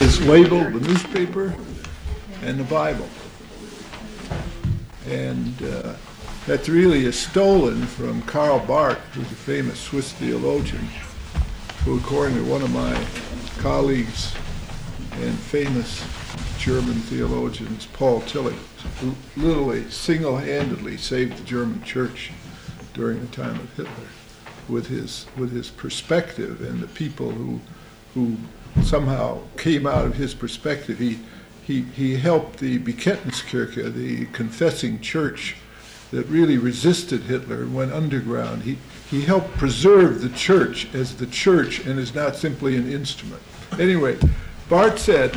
is labeled the newspaper and the Bible. And that's really is stolen from Karl Barth, who's a famous Swiss theologian, who, according to one of my colleagues and famous German theologians, Paul Tillich, literally single-handedly saved the German church during the time of Hitler with his perspective, and the people who somehow came out of his perspective. He helped the Bekenntniskirche, the confessing church that really resisted Hitler and went underground. He helped preserve the church as the church and is not simply an instrument. Anyway, Barth said,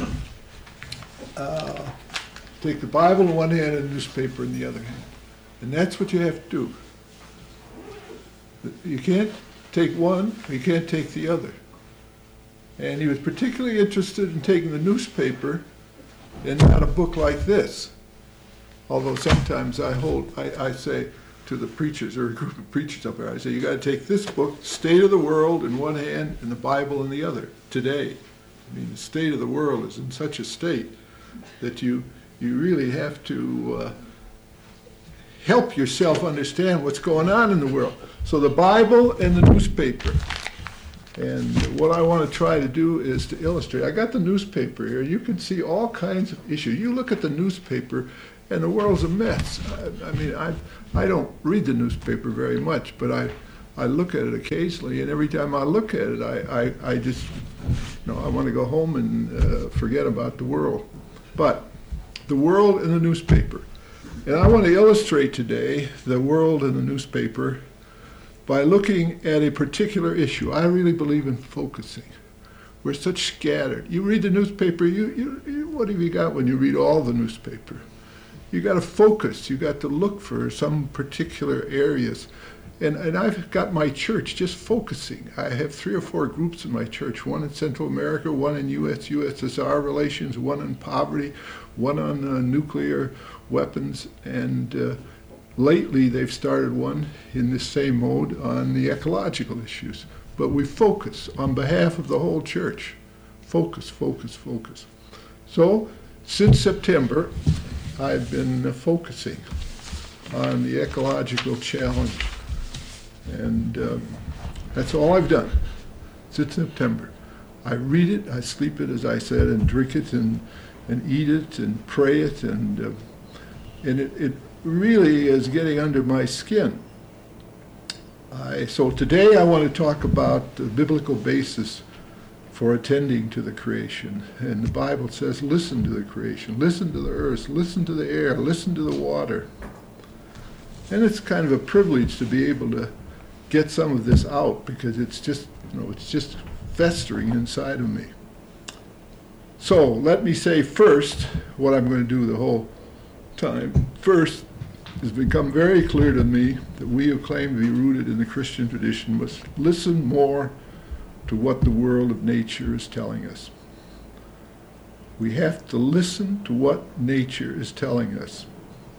take the Bible in one hand and the newspaper in the other hand. And that's what you have to do. You can't take one, you can't take the other. And he was particularly interested in taking the newspaper and not a book like this. Although sometimes I say to the preachers, or a group of preachers up there, I say, you got to take this book, State of the World in one hand and the Bible in the other, today. I mean, the state of the world is in such a state that you really have to help yourself understand what's going on in the world. So the Bible and the newspaper. And what I want to try to do is to illustrate. I got the newspaper here. You can see all kinds of issues. You look at the newspaper, and the world's a mess. I mean, I don't read the newspaper very much, but I look at it occasionally, and every time I look at it, I just, I want to go home and forget about the world. But the world and the newspaper. And I want to illustrate today the world and the newspaper by looking at a particular issue. I really believe in focusing. We're such scattered. You read the newspaper, what have you got when you read all the newspaper? You got to focus. You got to look for some particular areas. And I've got my church just focusing. I have 3 or 4 groups in my church, one in Central America, one in USSR relations, one on poverty, one on nuclear weapons, and lately they've started one in the same mode on the ecological issues. But we focus on behalf of the whole church. Focus, focus, focus. So, since September, I've been focusing on the ecological challenge. And that's all I've done since September. I read it, I sleep it, as I said, and drink it, and eat it, and pray it, and it really is getting under my skin. So today I want to talk about the biblical basis for attending to the creation. And the Bible says, listen to the creation, listen to the earth, listen to the air, listen to the water. And it's kind of a privilege to be able to get some of this out, because it's just festering inside of me. So let me say first what I'm going to do the whole time. First, it's become very clear to me that we who claim to be rooted in the Christian tradition must listen more to what the world of nature is telling us. We have to listen to what nature is telling us.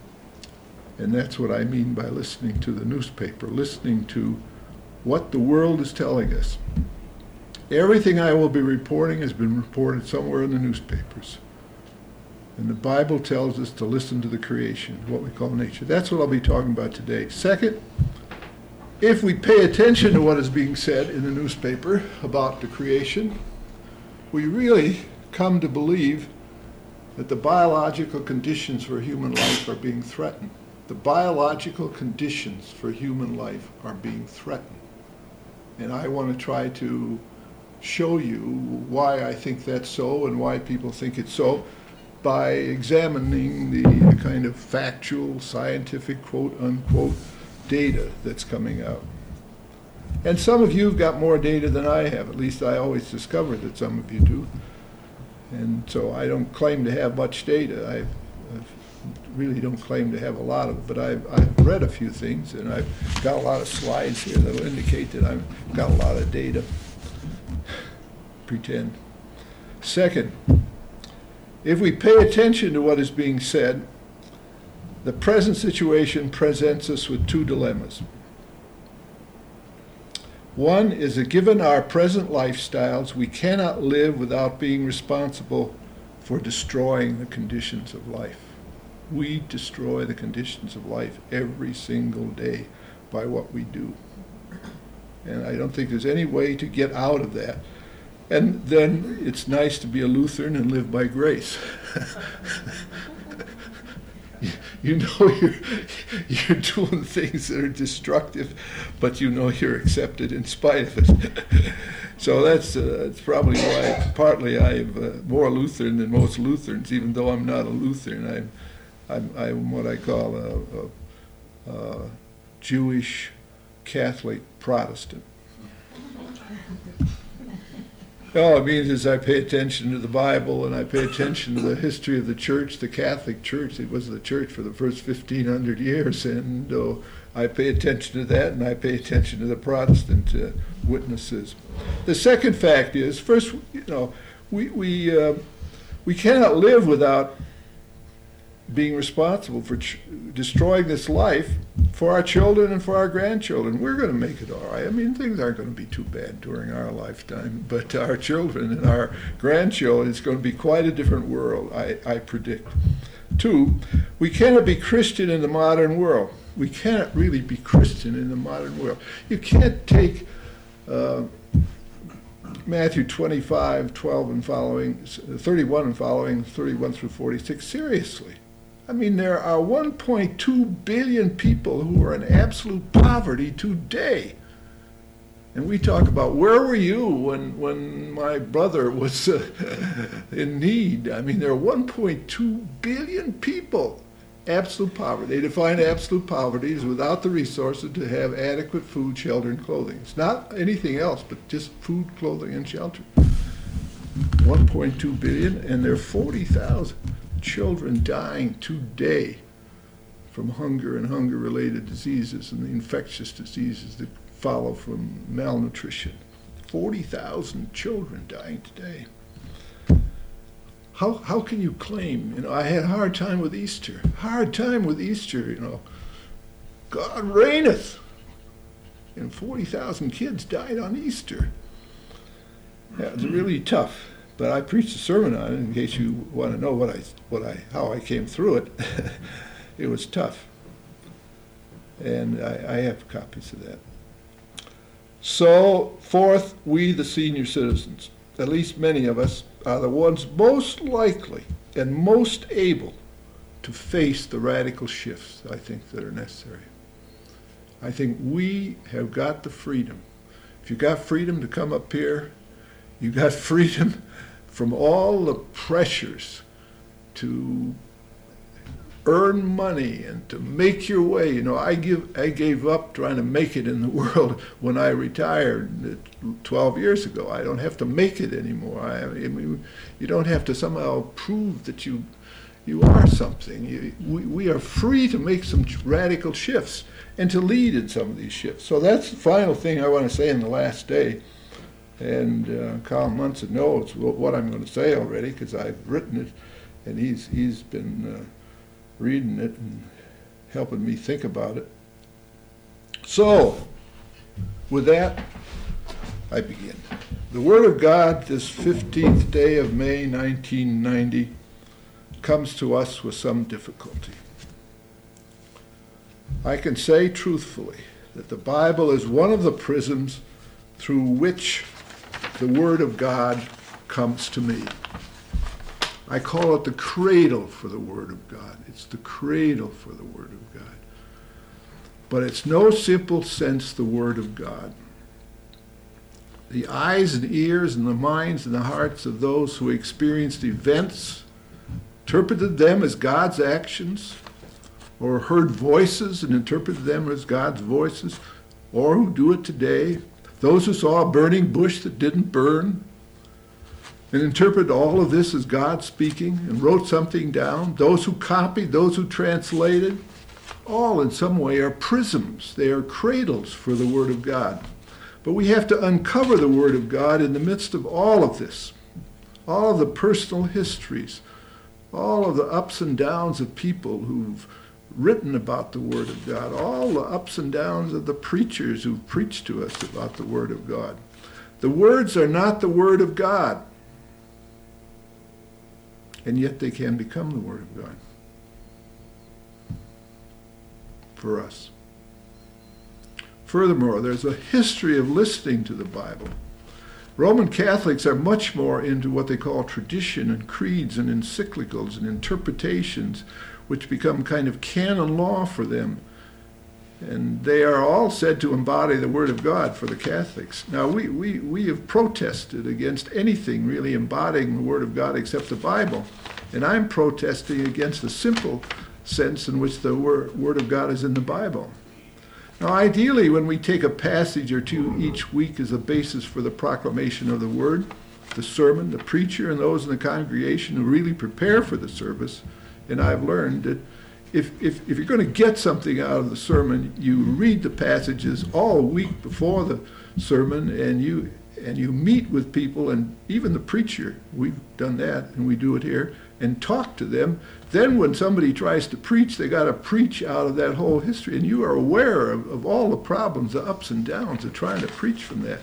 And that's what I mean by listening to the newspaper, listening to what the world is telling us. Everything I will be reporting has been reported somewhere in the newspapers. And the Bible tells us to listen to the creation, what we call nature. That's what I'll be talking about today. Second, if we pay attention to what is being said in the newspaper about the creation, we really come to believe that the biological conditions for human life are being threatened. The biological conditions for human life are being threatened. And I want to try to show you why I think that's so and why people think it's so by examining the kind of factual, scientific, quote-unquote, data that's coming out. And some of you have got more data than I have. At least I always discover that some of you do. And so I don't claim to have much data. I really don't claim to have a lot of it, but I've read a few things, and I've got a lot of slides here that will indicate that I've got a lot of data. Pretend. Second, if we pay attention to what is being said, the present situation presents us with 2 dilemmas. One is that given our present lifestyles, we cannot live without being responsible for destroying the conditions of life. We destroy the conditions of life every single day by what we do. And I don't think there's any way to get out of that. And then it's nice to be a Lutheran and live by grace. You know you're doing things that are destructive, but you know you're accepted in spite of it. So that's probably why partly I'm more Lutheran than most Lutherans, even though I'm not a Lutheran. I'm what I call a Jewish Catholic Protestant. All it means is I pay attention to the Bible and I pay attention to the history of the church, the Catholic Church. It was the church for the first 1,500 years, and I pay attention to that, and I pay attention to the Protestant witnesses. The second fact is, first, we cannot live without being responsible for destroying this life for our children and for our grandchildren. We're going to make it all right. I mean, things aren't going to be too bad during our lifetime, but our children and our grandchildren, it's going to be quite a different world, I predict. Two, we cannot be Christian in the modern world. We cannot really be Christian in the modern world. You can't take Matthew 25, 12 and following, 31 and following, 31 through 46 seriously. I mean, there are 1.2 billion people who are in absolute poverty today. And we talk about, where were you when my brother was in need? I mean, there are 1.2 billion people, absolute poverty. They define absolute poverty as without the resources to have adequate food, shelter, and clothing. It's not anything else but just food, clothing, and shelter. 1.2 billion, and there are 40,000 children dying today from hunger and hunger-related diseases and the infectious diseases that follow from malnutrition. 40,000 children dying today. How can you claim, I had a hard time with Easter. God reigneth. And 40,000 kids died on Easter. That was really tough. But I preached a sermon on it in case you want to know how I came through it. It was tough. And I have copies of that. So, fourth, we, the senior citizens, at least many of us, are the ones most likely and most able to face the radical shifts, I think, that are necessary. I think we have got the freedom. If you've got freedom to come up here, you've got freedom from all the pressures to earn money and to make your way. I gave up trying to make it in the world when I retired 12 years ago. I don't have to make it anymore. I mean, you don't have to somehow prove that you are something. We are free to make some radical shifts and to lead in some of these shifts. So that's the final thing I want to say in the last day. And Carl Munson knows what I'm going to say already because I've written it, and he's been reading it and helping me think about it. So, with that, I begin. The Word of God, this 15th day of May 1990, comes to us with some difficulty. I can say truthfully that the Bible is one of the prisms through which the Word of God comes to me. I call it the cradle for the Word of God. It's the cradle for the Word of God. But it's no simple sense the Word of God. The eyes and ears and the minds and the hearts of those who experienced events, interpreted them as God's actions, or heard voices and interpreted them as God's voices, or who do it today, those who saw a burning bush that didn't burn, and interpreted all of this as God speaking and wrote something down, those who copied, those who translated, all in some way are prisms. They are cradles for the Word of God. But we have to uncover the Word of God in the midst of all of this, all of the personal histories, all of the ups and downs of people who've written about the Word of God, all the ups and downs of the preachers who preached to us about the Word of God. The words are not the Word of God, and yet they can become the Word of God for us. Furthermore, there's a history of listening to the Bible. Roman Catholics are much more into what they call tradition and creeds and encyclicals and interpretations, which become kind of canon law for them. And they are all said to embody the Word of God for the Catholics. Now, we have protested against anything really embodying the Word of God except the Bible. And I'm protesting against the simple sense in which the Word of God is in the Bible. Now, ideally, when we take a passage or two each week as a basis for the proclamation of the Word, the sermon, the preacher, and those in the congregation who really prepare for the service, and I've learned that if you're going to get something out of the sermon, you read the passages all week before the sermon, and you meet with people, and even the preacher, we've done that, and we do it here, and talk to them. Then when somebody tries to preach, they got to preach out of that whole history, and you are aware of all the problems, the ups and downs of trying to preach from that.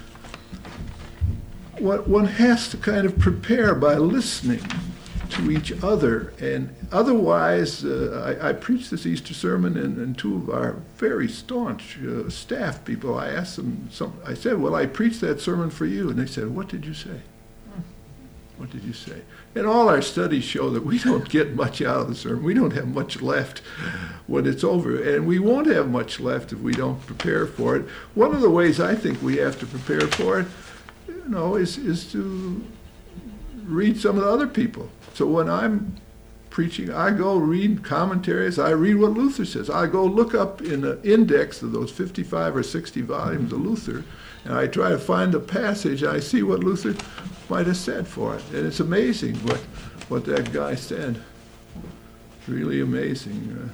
One has to kind of prepare by listening to each other, and otherwise, I preached this Easter sermon, and two of our very staunch staff people, I asked them, I said, well, I preached that sermon for you, and they said, what did you say? What did you say? And all our studies show that we don't get much out of the sermon. We don't have much left when it's over, and we won't have much left if we don't prepare for it. One of the ways I think we have to prepare for it, is to read some of the other people. So when I'm preaching, I go read commentaries. I read what Luther says. I go look up in the index of those 55 or 60 volumes of Luther, and I try to find the passage. I see what Luther might have said for it. And it's amazing what that guy said. Really amazing.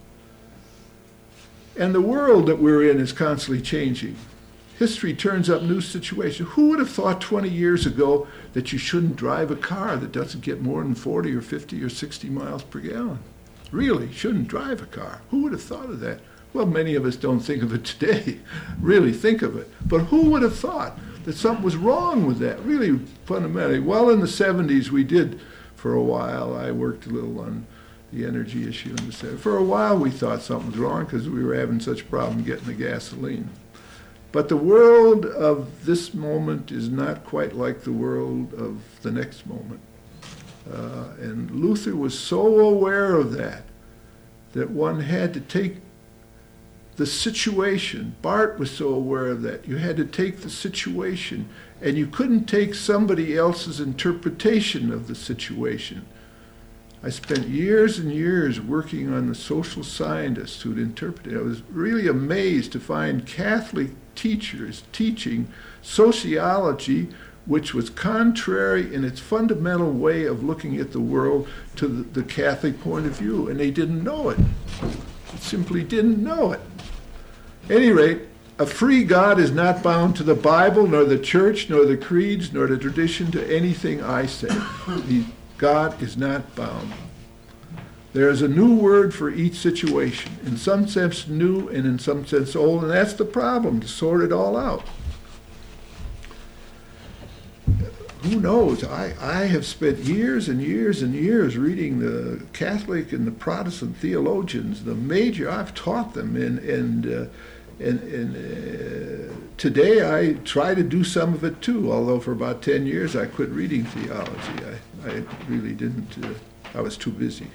And the world that we're in is constantly changing. History turns up new situations. Who would have thought 20 years ago that you shouldn't drive a car that doesn't get more than 40 or 50 or 60 miles per gallon? Really, shouldn't drive a car. Who would have thought of that? Well, many of us don't think of it today, really think of it. But who would have thought that something was wrong with that, really fundamentally? Well, in the 70s, we did for a while. I worked a little on the energy issue in the 70s. For a while, we thought something was wrong because we were having such a problem getting the gasoline. But the world of this moment is not quite like the world of the next moment. And Luther was so aware of that one had to take the situation. Barth was so aware of that. You had to take the situation, and you couldn't take somebody else's interpretation of the situation. I spent years and years working on the social scientists who'd interpret it. I was really amazed to find Catholic teachers teaching sociology which was contrary in its fundamental way of looking at the world to the Catholic point of view, and they didn't know it. They simply didn't know it. At any rate, a free God is not bound to the Bible, nor the church, nor the creeds, nor the tradition, to anything I say. God is not bound. There is a new word for each situation, in some sense new and in some sense old, and that's the problem, to sort it all out. Who knows? I have spent years and years and years reading the Catholic and the Protestant theologians, I've taught them, and today I try to do some of it too, although for about 10 years I quit reading theology. I really didn't, I was too busy.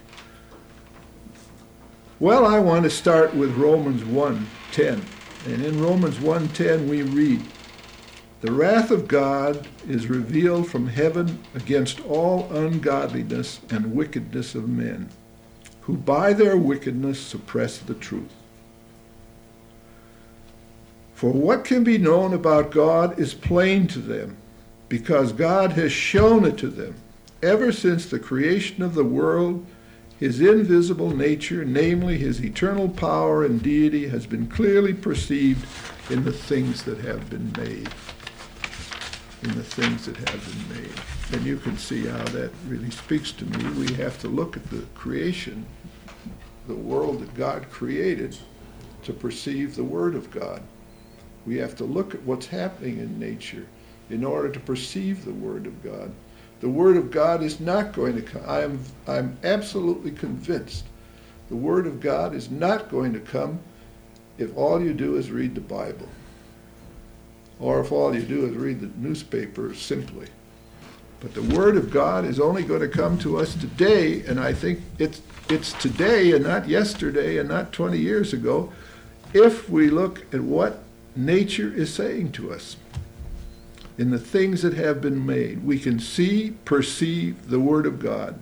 Well, I want to start with Romans 1:10. And in Romans 1:10 we read, "The wrath of God is revealed from heaven against all ungodliness and wickedness of men, who by their wickedness suppress the truth. For what can be known about God is plain to them, because God has shown it to them. Ever since the creation of the world, his invisible nature, namely his eternal power and deity, has been clearly perceived in the things that have been made." In the things that have been made. And you can see how that really speaks to me. We have to look at the creation the world that God created to perceive the Word of God. We have to look at what's happening in nature in order to perceive the Word of God. The Word of God is not going to come. I'm absolutely convinced the Word of God is not going to come if all you do is read the Bible, or if all you do is read the newspaper simply. But the Word of God is only going to come to us today, and I think it's today and not yesterday and not 20 years ago, if we look at what nature is saying to us. In the things that have been made, we can see, perceive the Word of God.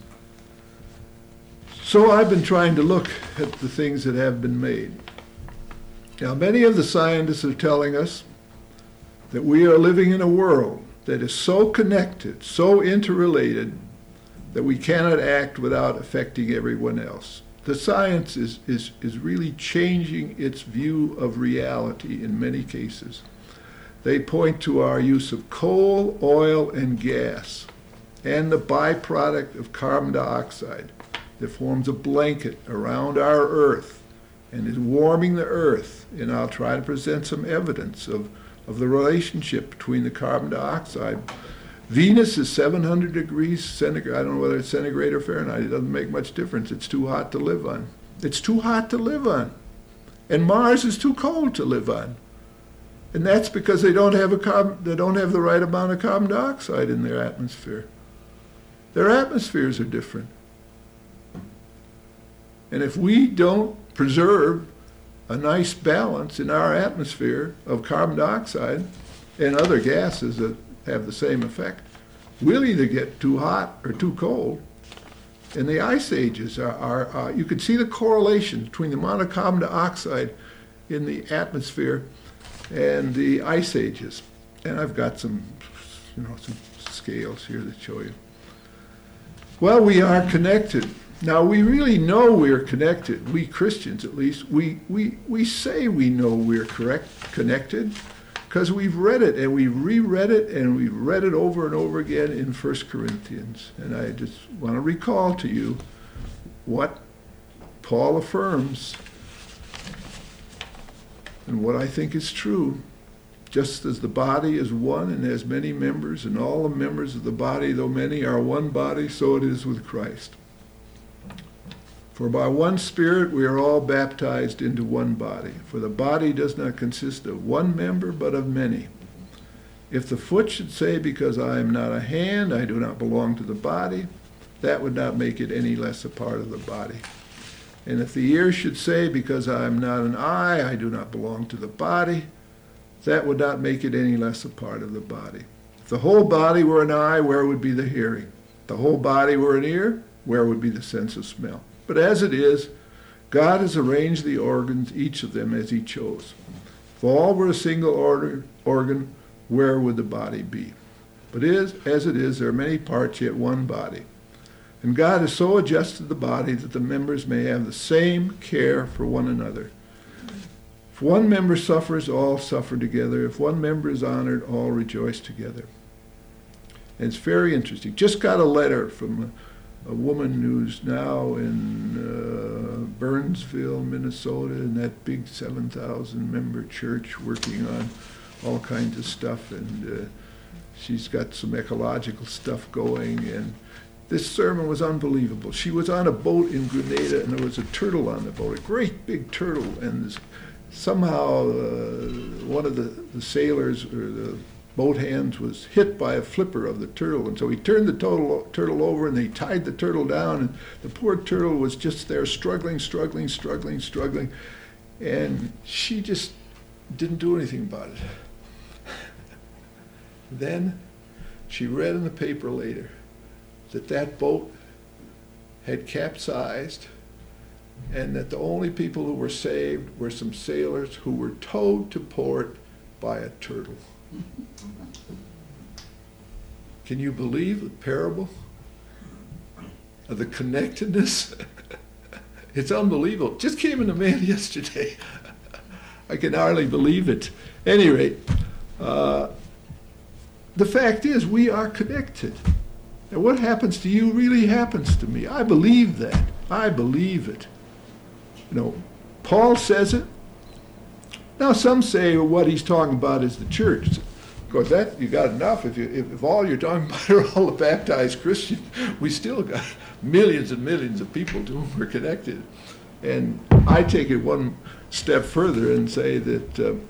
So I've been trying to look at the things that have been made. Now, many of the scientists are telling us that we are living in a world that is so connected, so interrelated, that we cannot act without affecting everyone else. The science is really changing its view of reality in many cases. They point to our use of coal, oil, and gas, and the byproduct of carbon dioxide that forms a blanket around our Earth and is warming the Earth. And I'll try to present some evidence of the relationship between the carbon dioxide. Venus is 700 degrees centigrade. I don't know whether it's centigrade or Fahrenheit. It doesn't make much difference. It's too hot to live on. It's too hot to live on. And Mars is too cold to live on. And that's because they don't have the right amount of carbon dioxide in their atmosphere. Their atmospheres are different. And if we don't preserve a nice balance in our atmosphere of carbon dioxide and other gases that have the same effect, we'll either get too hot or too cold. And the ice ages are you can see the correlation between the amount of carbon dioxide in the atmosphere and the ice ages. And I've got some scales here that show you. Well, we are connected. Now, we really know we're connected. We Christians, at least, we say we know we're connected because we've read it, and we've reread it, and we've read it over and over again in 1 Corinthians. And I just want to recall to you what Paul affirms and what I think is true. Just as the body is one and has many members, and all the members of the body, though many, are one body, so it is with Christ. For by one Spirit we are all baptized into one body. For the body does not consist of one member, but of many. If the foot should say, because I am not a hand, I do not belong to the body, that would not make it any less a part of the body. And if the ear should say, because I am not an eye, I do not belong to the body, that would not make it any less a part of the body. If the whole body were an eye, where would be the hearing? If the whole body were an ear, where would be the sense of smell? But as it is, God has arranged the organs, each of them as he chose. If all were a single organ, where would the body be? But as it is, there are many parts, yet one body. And God has so adjusted the body that the members may have the same care for one another. If one member suffers, all suffer together. If one member is honored, all rejoice together. And it's very interesting. Just got a letter from a woman who's now in Burnsville, Minnesota, in that big 7,000 member church working on all kinds of stuff, and she's got some ecological stuff going, and this sermon was unbelievable. She was on a boat in Grenada, and there was a turtle on the boat, a great big turtle, and somehow one of the sailors or the boat hands was hit by a flipper of the turtle, and so he turned the turtle over, and they tied the turtle down, and the poor turtle was just there struggling, and she just didn't do anything about it. Then she read in the paper later that boat had capsized, and that the only people who were saved were some sailors who were towed to port by a turtle. Can you believe the parable of the connectedness? It's unbelievable. Just came into man yesterday. I can hardly believe it. At any rate, the fact is we are connected. And what happens to you really happens to me. I believe that. I believe it. Paul says it. Now some say what he's talking about is the church. Of course, that you got enough. If all you're talking about are all the baptized Christians, we still got millions and millions of people to whom we're connected. And I take it one step further and say that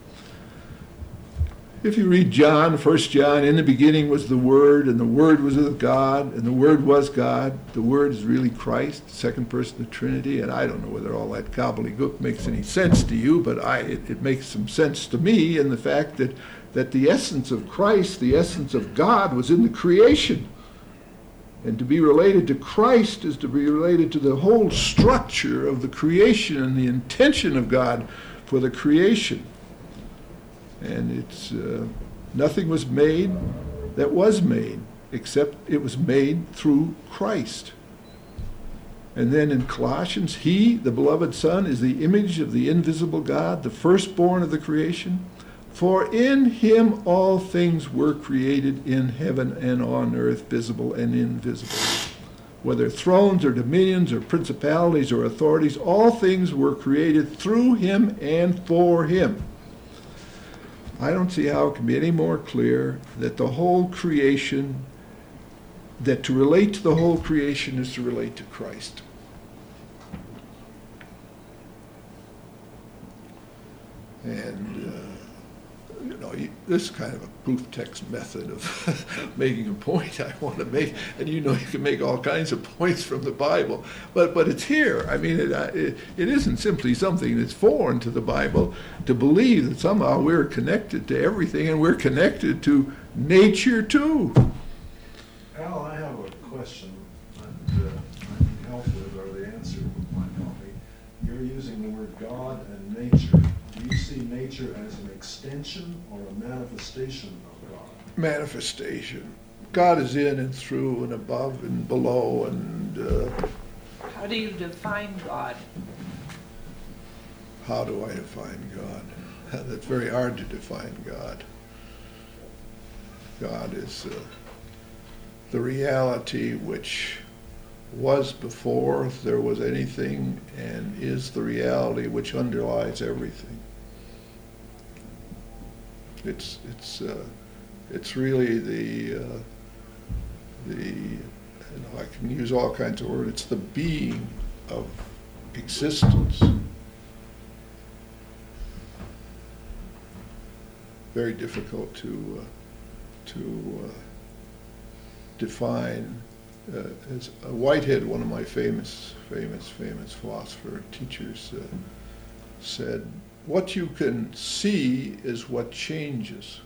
if you read John, 1 John, in the beginning was the Word, and the Word was with God, and the Word was God. The Word is really Christ, second person of the Trinity, and I don't know whether all that gobbledygook makes any sense to you, but it makes some sense to me in the fact that the essence of Christ, the essence of God, was in the creation. And to be related to Christ is to be related to the whole structure of the creation and the intention of God for the creation. And it's nothing was made that was made, except it was made through Christ. And then in Colossians, he, the beloved Son, is the image of the invisible God, the firstborn of the creation. For in him all things were created in heaven and on earth, visible and invisible. Whether thrones or dominions or principalities or authorities, all things were created through him and for him. I don't see how it can be any more clear that the whole creation, that to relate to the whole creation is to relate to Christ. And, this is kind of a proof text method of making a point I want to make. And you can make all kinds of points from the Bible. But it's here. I mean, it isn't simply something that's foreign to the Bible to believe that somehow we're connected to everything and we're connected to nature too. Al, I have a question, and I need help with, or the answer might help me. You're using the word God and nature. Do you see nature as an extension or a manifestation of God? Manifestation. God is in and through and above and below and... How do you define God? How do I define God? That's very hard to define God. God is the reality which was before there was anything and is the reality which underlies everything. It's really the I can use all kinds of words. It's the being of existence. Very difficult to define. As Whitehead, one of my famous philosopher teachers, said, "What you can see is what changes,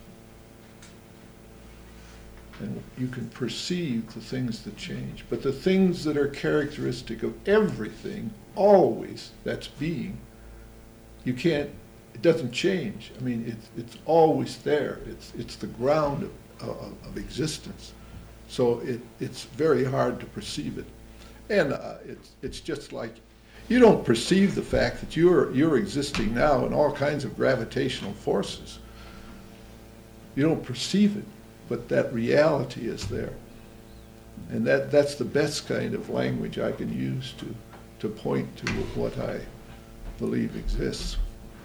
and you can perceive the things that change. But the things that are characteristic of everything, always, that's being, you can't. It doesn't change. I mean, it's always there. It's the ground of existence." So it's very hard to perceive it. And it's just like, you don't perceive the fact that you're existing now in all kinds of gravitational forces. You don't perceive it, but that reality is there. And that's the best kind of language I can use to point to what I believe exists.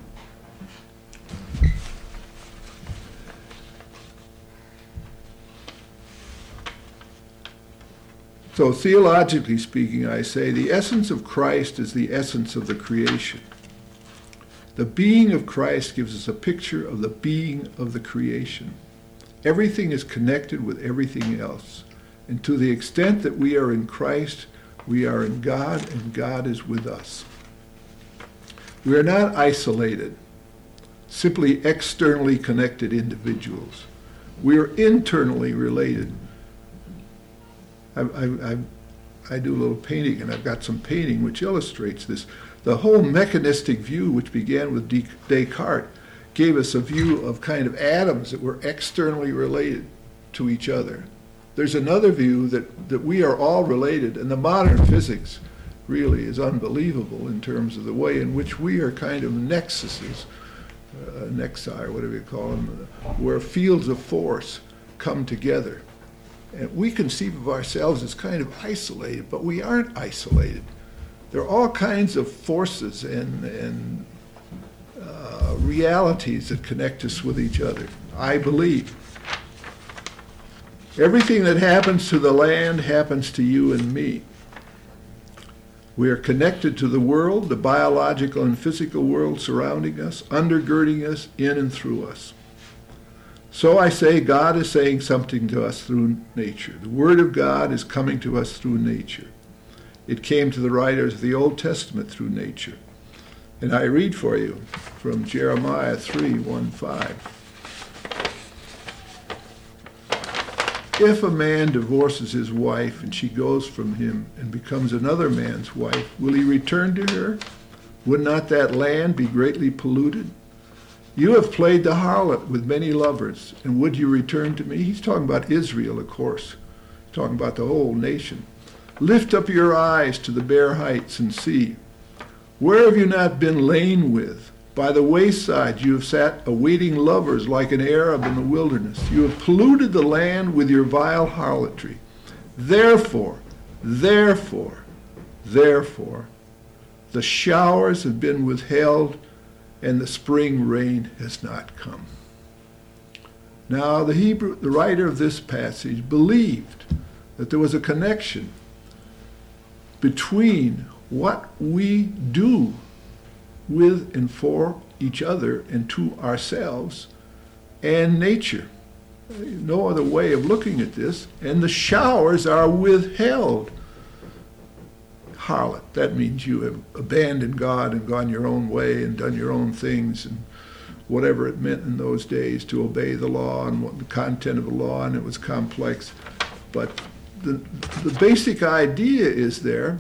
So theologically speaking, I say the essence of Christ is the essence of the creation. The being of Christ gives us a picture of the being of the creation. Everything is connected with everything else. And to the extent that we are in Christ, we are in God, and God is with us. We are not isolated, simply externally connected individuals. We are internally related. I do a little painting, and I've got some painting which illustrates this. The whole mechanistic view, which began with Descartes, gave us a view of kind of atoms that were externally related to each other. There's another view that we are all related, and the modern physics really is unbelievable in terms of the way in which we are kind of nexuses, nexi, or whatever you call them, where fields of force come together. And we conceive of ourselves as kind of isolated, but we aren't isolated. There are all kinds of forces and realities that connect us with each other, I believe. Everything that happens to the land happens to you and me. We are connected to the world, the biological and physical world surrounding us, undergirding us, in and through us. So I say God is saying something to us through nature. The Word of God is coming to us through nature. It came to the writers of the Old Testament through nature. And I read for you from Jeremiah 3:1-5. If a man divorces his wife and she goes from him and becomes another man's wife, will he return to her? Would not that land be greatly polluted? You have played the harlot with many lovers, and would you return to me? He's talking about Israel, of course. He's talking about the whole nation. Lift up your eyes to the bare heights and see. Where have you not been lain with? By the wayside you have sat awaiting lovers like an Arab in the wilderness. You have polluted the land with your vile harlotry. Therefore, the showers have been withheld and the spring rain has not come. Now the writer of this passage believed that there was a connection between what we do with and for each other and to ourselves and nature. No other way of looking at this. And the showers are withheld. Harlot, that means you have abandoned God and gone your own way and done your own things and whatever it meant in those days to obey the law and what the content of the law, and it was complex. But the basic idea is there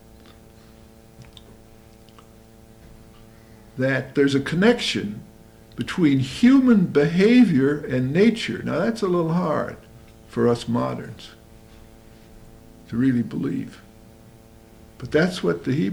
that there's a connection between human behavior and nature. Now that's a little hard for us moderns to really believe. But that's what the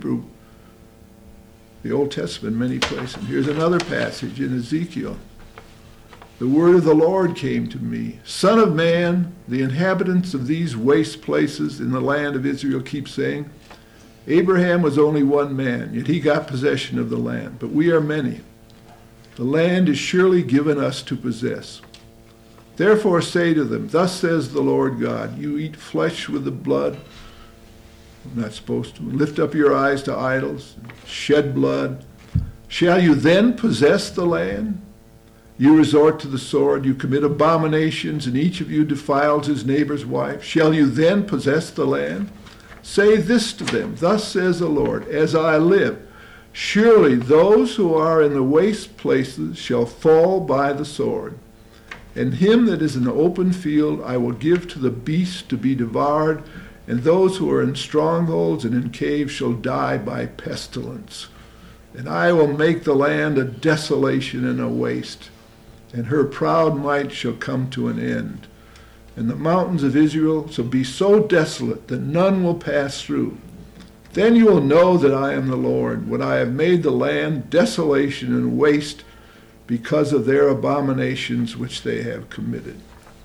Old Testament, many places. Here's another passage in Ezekiel. The word of the Lord came to me. Son of man, the inhabitants of these waste places in the land of Israel keep saying, Abraham was only one man, yet he got possession of the land, but we are many. The land is surely given us to possess. Therefore say to them, thus says the Lord God, you eat flesh with the blood. I'm not supposed to. Lift up your eyes to idols, shed blood. Shall you then possess the land? You resort to the sword, you commit abominations, and each of you defiles his neighbor's wife. Shall you then possess the land? Say this to them, thus says the Lord, as I live, surely those who are in the waste places shall fall by the sword, and him that is in the open field I will give to the beast to be devoured, and those who are in strongholds and in caves shall die by pestilence. And I will make the land a desolation and a waste, and her proud might shall come to an end. And the mountains of Israel shall be so desolate that none will pass through. Then you will know that I am the Lord, when I have made the land desolation and waste because of their abominations which they have committed.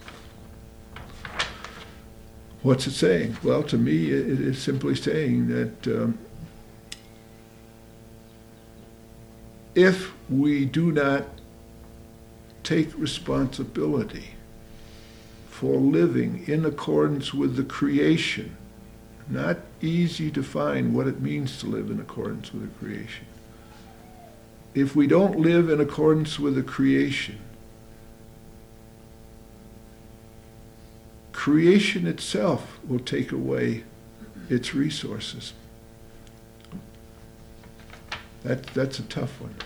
What's it saying? Well, to me, it is simply saying that if we do not take responsibility for living in accordance with the creation, not easy to find what it means to live in accordance with the creation. If we don't live in accordance with the creation, creation itself will take away its resources. That's a tough one.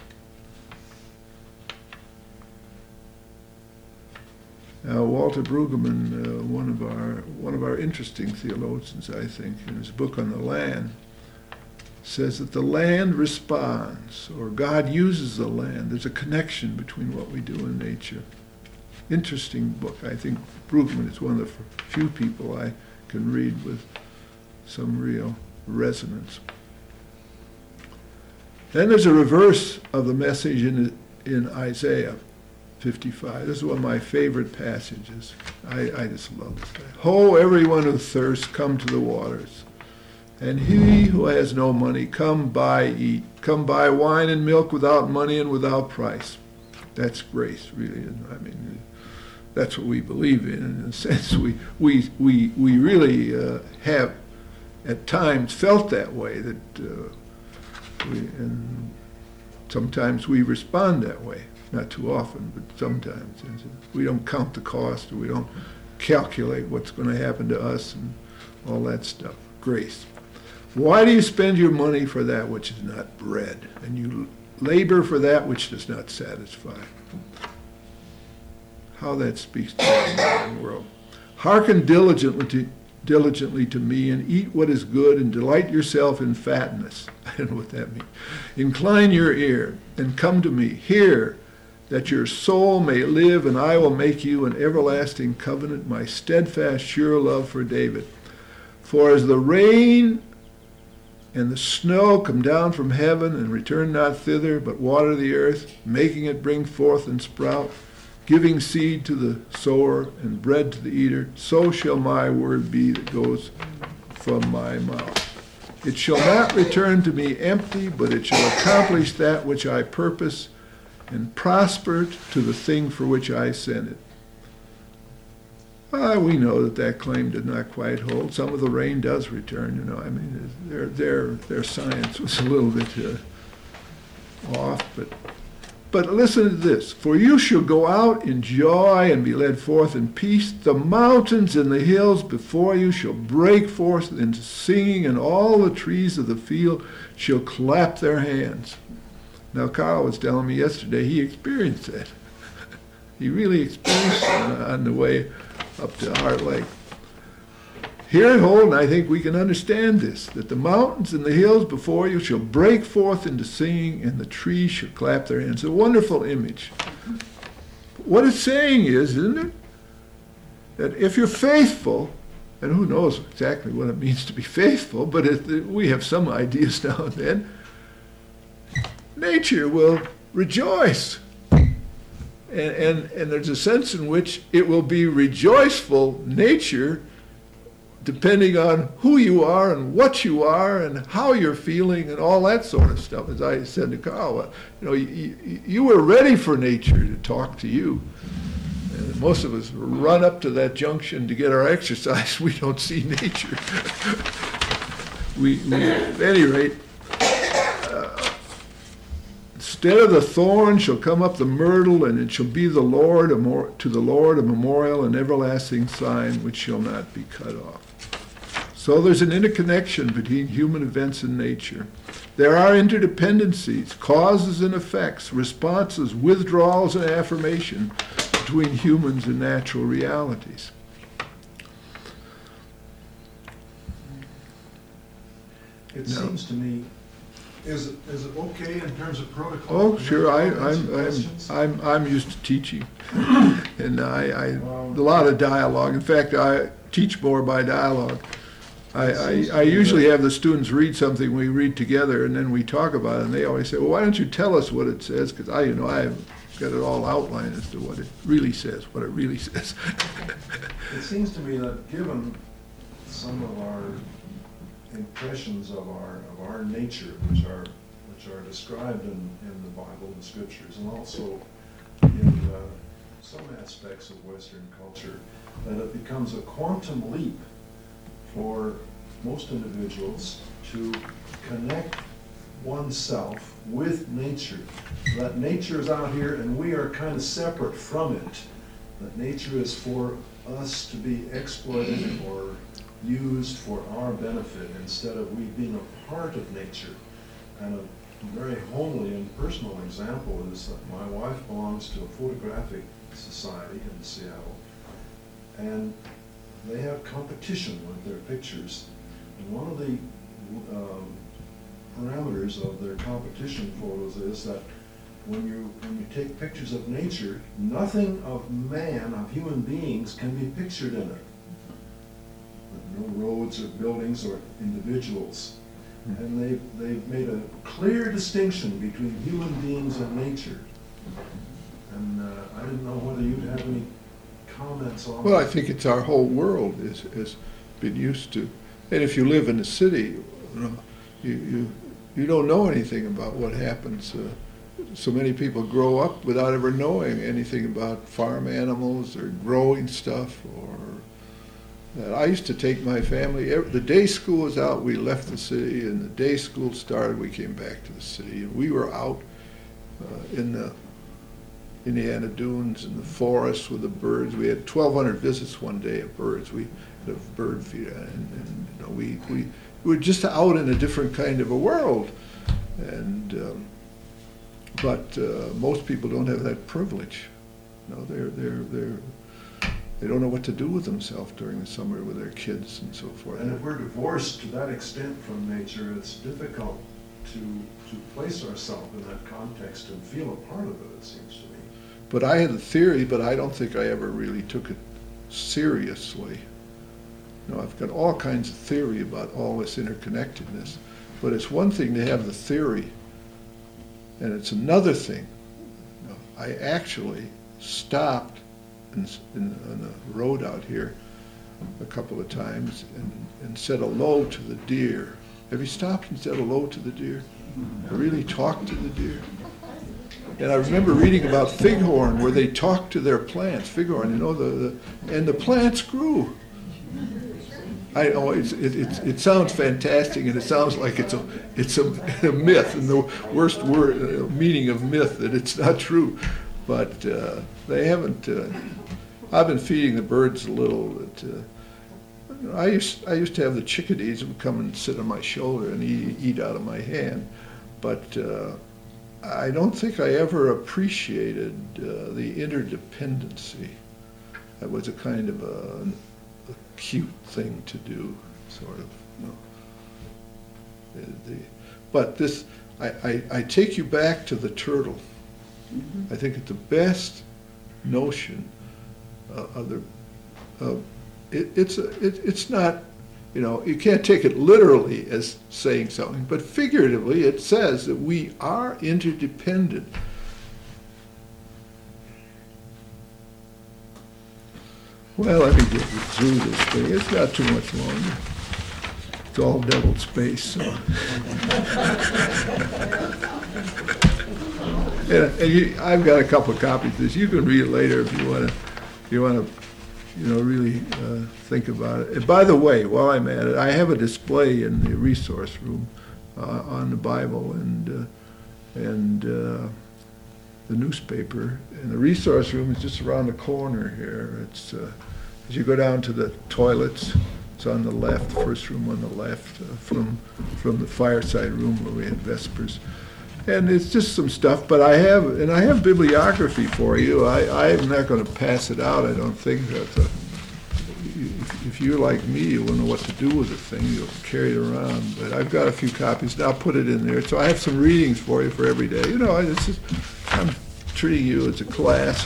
Now, Walter Brueggemann, one of our interesting theologians, I think, in his book on the land, says that the land responds, or God uses the land. There's a connection between what we do in nature. Interesting book. I think Brueggemann is one of the few people I can read with some real resonance. Then there's a reverse of the message in Isaiah 55. This is one of my favorite passages. I just love this. Ho, everyone who thirsts, come to the waters. And he who has no money, come buy, eat. Come buy wine and milk without money and without price. That's grace, really. I mean, that's what we believe in a sense. We really have at times felt that way, and sometimes we respond that way. Not too often, but sometimes. We don't count the cost, or we don't calculate what's going to happen to us and all that stuff. Grace. Why do you spend your money for that which is not bread, and you labor for that which does not satisfy? How that speaks to the modern world. Hearken diligently to me, and eat what is good, and delight yourself in fatness. I don't know what that means. Incline your ear, and come to me. Hear, that your soul may live, and I will make you an everlasting covenant, my steadfast, sure love for David. For as the rain and the snow come down from heaven, and return not thither, but water the earth, making it bring forth and sprout, giving seed to the sower and bread to the eater, so shall my word be that goes from my mouth. It shall not return to me empty, but it shall accomplish that which I purpose, and prosper to the thing for which I sent it. We know that claim did not quite hold. Some of the rain does return, I mean, their science was a little bit off, but listen to this. For you shall go out in joy and be led forth in peace. The mountains and the hills before you shall break forth into singing, and all the trees of the field shall clap their hands. Now, Carl was telling me yesterday he experienced that. He really experienced it on the way up to Heart Lake. Here at Holden, I think we can understand this, that the mountains and the hills before you shall break forth into singing, and the trees shall clap their hands. A wonderful image. What it's saying is, isn't it, that if you're faithful, and who knows exactly what it means to be faithful, but we have some ideas now and then, nature will rejoice. And there's a sense in which it will be rejoiceful nature, depending on who you are and what you are and how you're feeling and all that sort of stuff. As I said to Carl, you were ready for nature to talk to you. And most of us run up to that junction to get our exercise. We don't see nature. At any rate, instead of the thorn shall come up the myrtle, and it shall be to the Lord a memorial and everlasting sign which shall not be cut off. So there's an interconnection between human events and nature. There are interdependencies, causes and effects, responses, withdrawals and affirmation between humans and natural realities. It seems to me, is it okay in terms of protocol? Oh, sure. Questions? I'm used to teaching, and a lot of dialogue. In fact, I teach more by dialogue. I usually have the students read something we read together, and then we talk about it. And they always say, "Well, why don't you tell us what it says?" Because I've got it all outlined as to what it really says. It seems to me that given some of our impressions of our nature, which are described in the Bible and Scriptures, and also in some aspects of Western culture, that it becomes a quantum leap for most individuals to connect oneself with nature. That nature is out here and we are kind of separate from it. That nature is for us to be exploited or used for our benefit instead of we being a part of nature. And a very homely and personal example is that my wife belongs to a photographic society in Seattle, and they have competition with their pictures. And one of the parameters of their competition photos is that when you take pictures of nature, nothing of man, of human beings, can be pictured in it. No roads or buildings or individuals. And they've made a clear distinction between human beings and nature. And I didn't know whether you'd have any comments on Well, that. I think it's our whole world has been used to. And if you live in a city, You don't know anything about what happens. So many people grow up without ever knowing anything about farm animals or growing stuff or that. I used to take my family, the day school was out, we left the city, and the day school started, we came back to the city, and we were out in the Indiana dunes and the forests with the birds. We had 1,200 visits one day of birds. We had a bird feeder, and you know, we were just out in a different kind of a world. And but most people don't have that privilege. You know, they don't know what to do with themselves during the summer with their kids and so forth. And if we're divorced to that extent from nature, it's difficult to place ourselves in that context and feel a part of it seems to me. But I had a theory, but I don't think I ever really took it seriously. You know, I've got all kinds of theory about all this interconnectedness, but it's one thing to have the theory, and it's another thing. You know, I actually stopped on the road out here a couple of times and said hello to the deer. Have you stopped and said hello to the deer? I really talked to the deer. And I remember reading about fighorn, where they talk to their plants. Fighorn, you know, and the plants grew. I know it sounds fantastic, and it sounds like it's a myth, and the worst word meaning of myth, that it's not true. But they haven't. I've been feeding the birds a little. But, I used to have the chickadees who would come and sit on my shoulder and eat out of my hand, but I don't think I ever appreciated the interdependency. That was a kind of a cute thing to do, sort of. You know. But this, I take you back to the turtle. I think it's the best notion it's not, you know, you can't take it literally as saying something, but figuratively it says that we are interdependent. Well, let me get through this thing. It's not too much longer. It's all double space, so. I've got a couple of copies of this. You can read it later if you want to, you know, really think about it. And by the way, while I'm at it, I have a display in the resource room on the Bible and the newspaper. And the resource room is just around the corner here. It's as you go down to the toilets, it's on the left, first room on the left, from the fireside room where we had Vespers. And it's just some stuff, but I have bibliography for you. I'm not going to pass it out, I don't think. If you're like me, you won't know what to do with the thing. You'll carry it around. But I've got a few copies, and I'll put it in there. So I have some readings for you for every day. You know, I'm treating you as a class,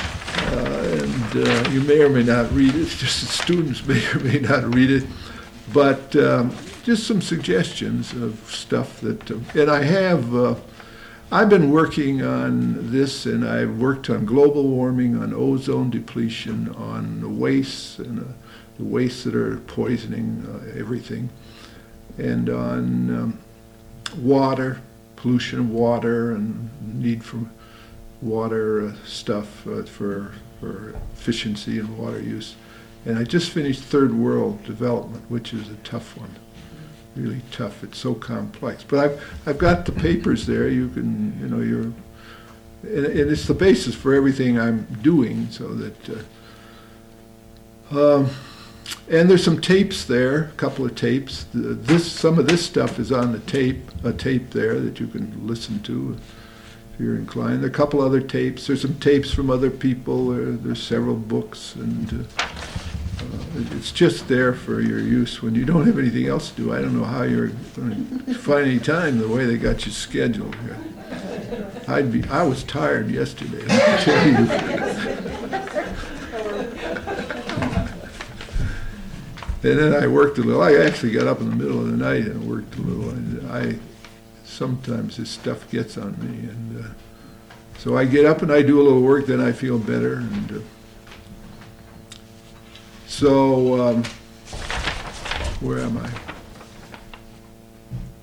and you may or may not read it. It's just that students may or may not read it. But just some suggestions of stuff that, and I have, I've been working on this, and I've worked on global warming, on ozone depletion, on the wastes, and the wastes that are poisoning everything, and on water, pollution of water, and need for water stuff for efficiency and water use. And I just finished Third World Development, which is a tough one, really tough. It's so complex. But I've got the papers there. You can, you know, and it's the basis for everything I'm doing. So that, and there's some tapes there, a couple of tapes. Some of this stuff is on the tape, a tape there that you can listen to if you're inclined. There are a couple other tapes. There's some tapes from other people. There's several books, and it's just there for your use when you don't have anything else to do. I don't know how you're going to find any time the way they got you scheduled here. I was tired yesterday, I tell you. And then I worked a little. I actually got up in the middle of the night and worked a little. And sometimes this stuff gets on me, and so I get up and I do a little work. Then I feel better, and so where am I?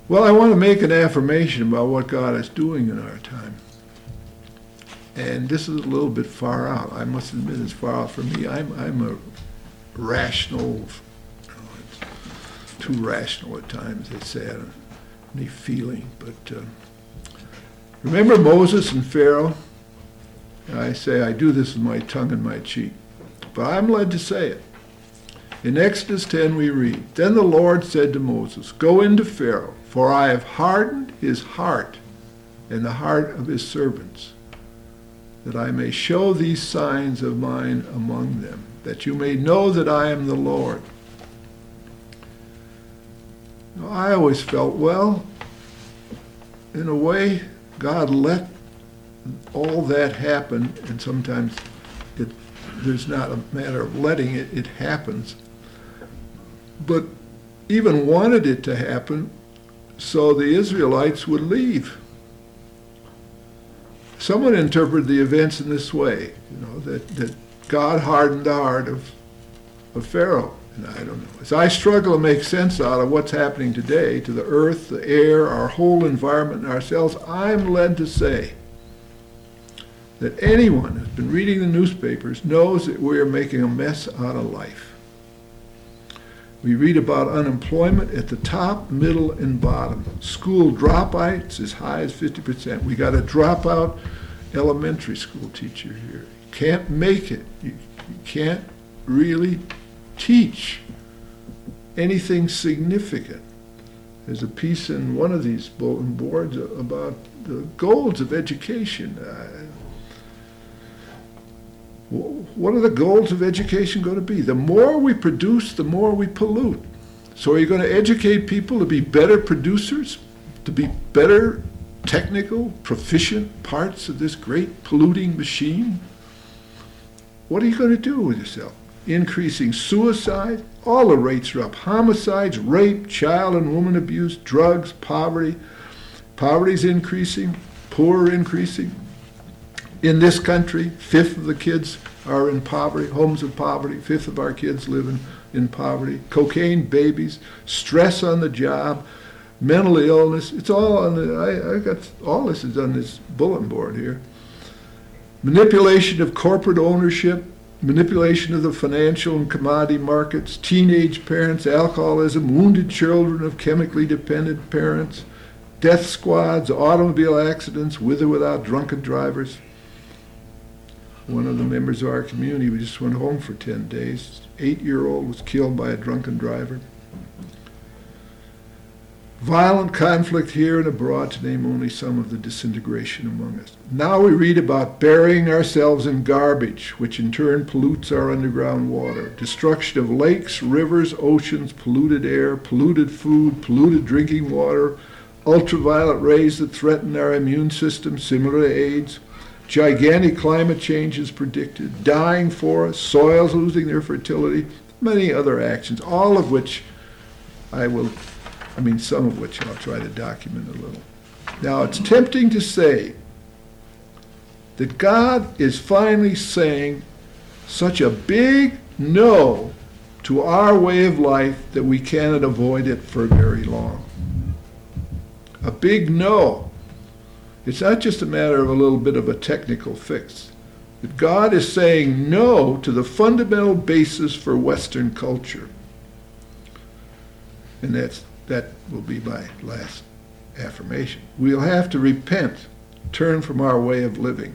Well, I want to make an affirmation about what God is doing in our time. And this is a little bit far out. I must admit it's far out for me. I'm a rational, it's too rational at times, they say. I don't have any feeling. But remember Moses and Pharaoh? I say I do this with my tongue in my cheek. But I'm led to say it. In Exodus 10 we read, "Then the Lord said to Moses, Go into Pharaoh, for I have hardened his heart and the heart of his servants, that I may show these signs of mine among them, that you may know that I am the Lord." Now, I always felt, well, in a way, God let all that happen, and sometimes there's not a matter of letting it, it happens. But even wanted it to happen so the Israelites would leave. Someone interpreted the events in this way, that God hardened the heart of Pharaoh. And I don't know. As I struggle to make sense out of what's happening today to the earth, the air, our whole environment, and ourselves, I'm led to say that anyone who's been reading the newspapers knows that we are making a mess out of life. We read about unemployment at the top, middle, and bottom. School dropouts as high as 50%. We got a dropout elementary school teacher here. You can't make it. You can't really teach anything significant. There's a piece in one of these bulletin boards about the goals of education. What are the goals of education going to be? The more we produce, the more we pollute. So are you going to educate people to be better producers, to be better technical, proficient parts of this great polluting machine? What are you going to do with yourself? Increasing suicide? All the rates are up. Homicides, rape, child and woman abuse, drugs, poverty. Poverty's increasing, poor increasing. In this country, 1/5 of the kids are in poverty, homes of poverty. 1/5 of our kids live in poverty. Cocaine babies, stress on the job, mental illness. It's all on I got all this is on this bulletin board here. Manipulation of corporate ownership, manipulation of the financial and commodity markets, teenage parents, alcoholism, wounded children of chemically dependent parents, death squads, automobile accidents with or without drunken drivers. One of the members of our community, we just went home for 10 days. 8-year-old was killed by a drunken driver. Violent conflict here and abroad, to name only some of the disintegration among us. Now we read about burying ourselves in garbage, which in turn pollutes our underground water. Destruction of lakes, rivers, oceans, polluted air, polluted food, polluted drinking water, ultraviolet rays that threaten our immune system, similar to AIDS. Gigantic climate change is predicted, dying forests, soils losing their fertility, many other actions, all of which some of which I'll try to document a little. Now, it's tempting to say that God is finally saying such a big no to our way of life that we cannot avoid it for very long. A big no. It's not just a matter of a little bit of a technical fix. But God is saying no to the fundamental basis for Western culture. And that will be my last affirmation. We'll have to repent, turn from our way of living.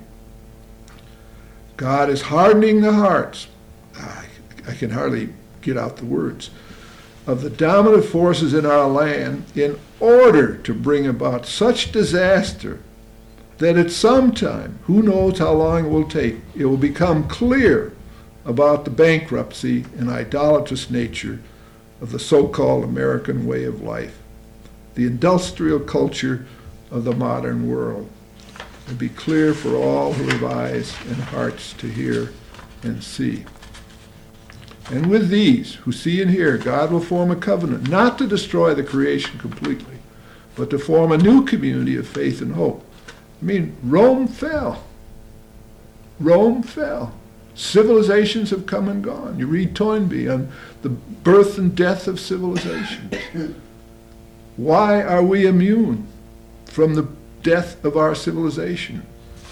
God is hardening the hearts. I can hardly get out the words. Of the dominant forces in our land in order to bring about such disaster that at some time, who knows how long it will take, it will become clear about the bankruptcy and idolatrous nature of the so-called American way of life, the industrial culture of the modern world, and be clear for all who have eyes and hearts to hear and see. And with these who see and hear, God will form a covenant, not to destroy the creation completely, but to form a new community of faith and hope. Rome fell. Rome fell. Civilizations have come and gone. You read Toynbee on the birth and death of civilizations. Why are we immune from the death of our civilization?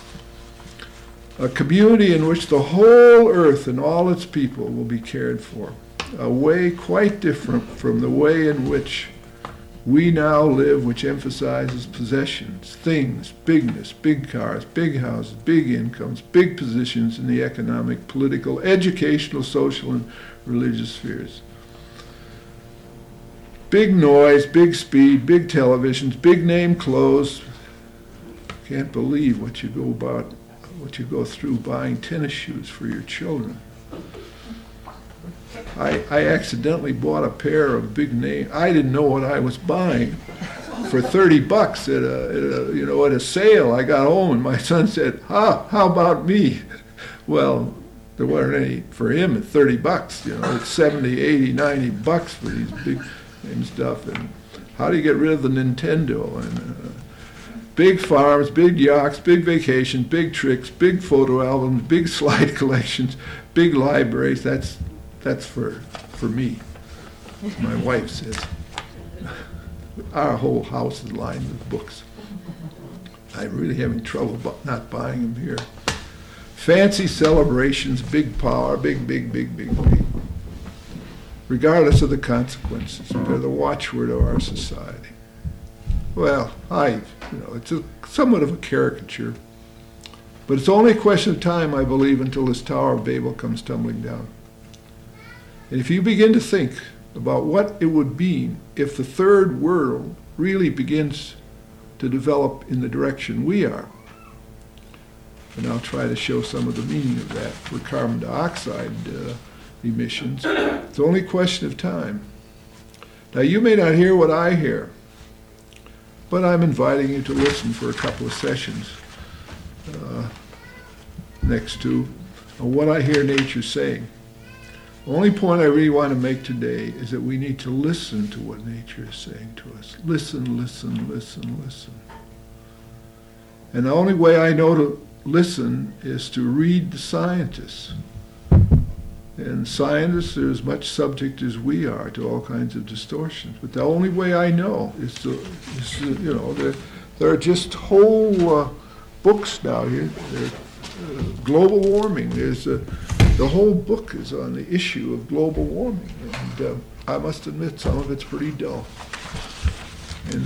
A community in which the whole earth and all its people will be cared for. A way quite different from the way in which we now live, which emphasizes possessions, things, bigness, big cars, big houses, big incomes, big positions in the economic, political, educational, social, and religious spheres. Big noise, big speed, big televisions, big name clothes. Can't believe what you go through buying tennis shoes for your children. I accidentally bought a pair of big name. I didn't know what I was buying for $30 at a sale. I got home and my son said, how about me? Well, there weren't any for him at $30. It's 70, 80, 90 bucks for these big name stuff. And how do you get rid of the Nintendo? And big farms, big yachts, big vacations, big tricks, big photo albums, big slide collections, big libraries. That's for me. My wife says. Our whole house is lined with books. I'm really having trouble not buying them here. Fancy celebrations, big power, big. Regardless of the consequences, they're the watchword of our society. Well, it's somewhat of a caricature, but it's only a question of time, I believe, until this Tower of Babel comes tumbling down. And if you begin to think about what it would mean if the third world really begins to develop in the direction we are, and I'll try to show some of the meaning of that for carbon dioxide emissions, it's only a question of time. Now, you may not hear what I hear, but I'm inviting you to listen for a couple of sessions next to what I hear nature saying. The only point I really want to make today is that we need to listen to what nature is saying to us. Listen. And the only way I know to listen is to read the scientists. And scientists are as much subject as we are to all kinds of distortions. But the only way I know is to there are just whole books now here. Global warming. The whole book is on the issue of global warming, and I must admit some of it's pretty dull. And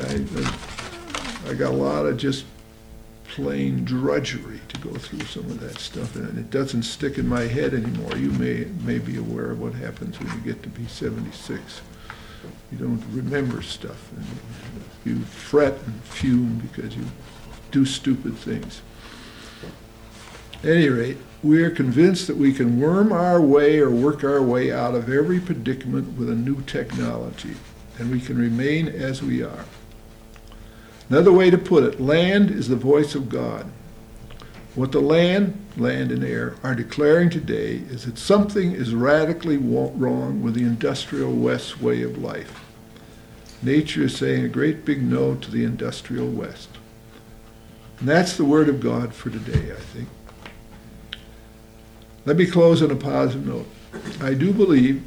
I got a lot of just plain drudgery to go through some of that stuff, and it doesn't stick in my head anymore. You may be aware of what happens when you get to be 76. You don't remember stuff, and you fret and fume because you do stupid things. At any rate, we are convinced that we can worm our way or work our way out of every predicament with a new technology, and we can remain as we are. Another way to put it, land is the voice of God. What the land and air, are declaring today is that something is radically wrong with the industrial West way of life. Nature is saying a great big no to the industrial West. And that's the word of God for today, I think. Let me close on a positive note. I do believe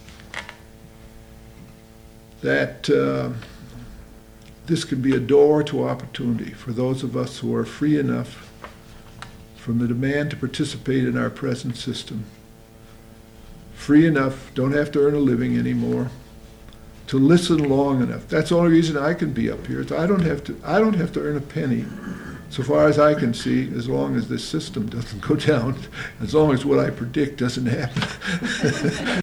that this can be a door to opportunity for those of us who are free enough from the demand to participate in our present system. Free enough, don't have to earn a living anymore, to listen long enough. That's the only reason I can be up here. I don't have to earn a penny. So far as I can see, as long as this system doesn't go down, as long as what I predict doesn't happen.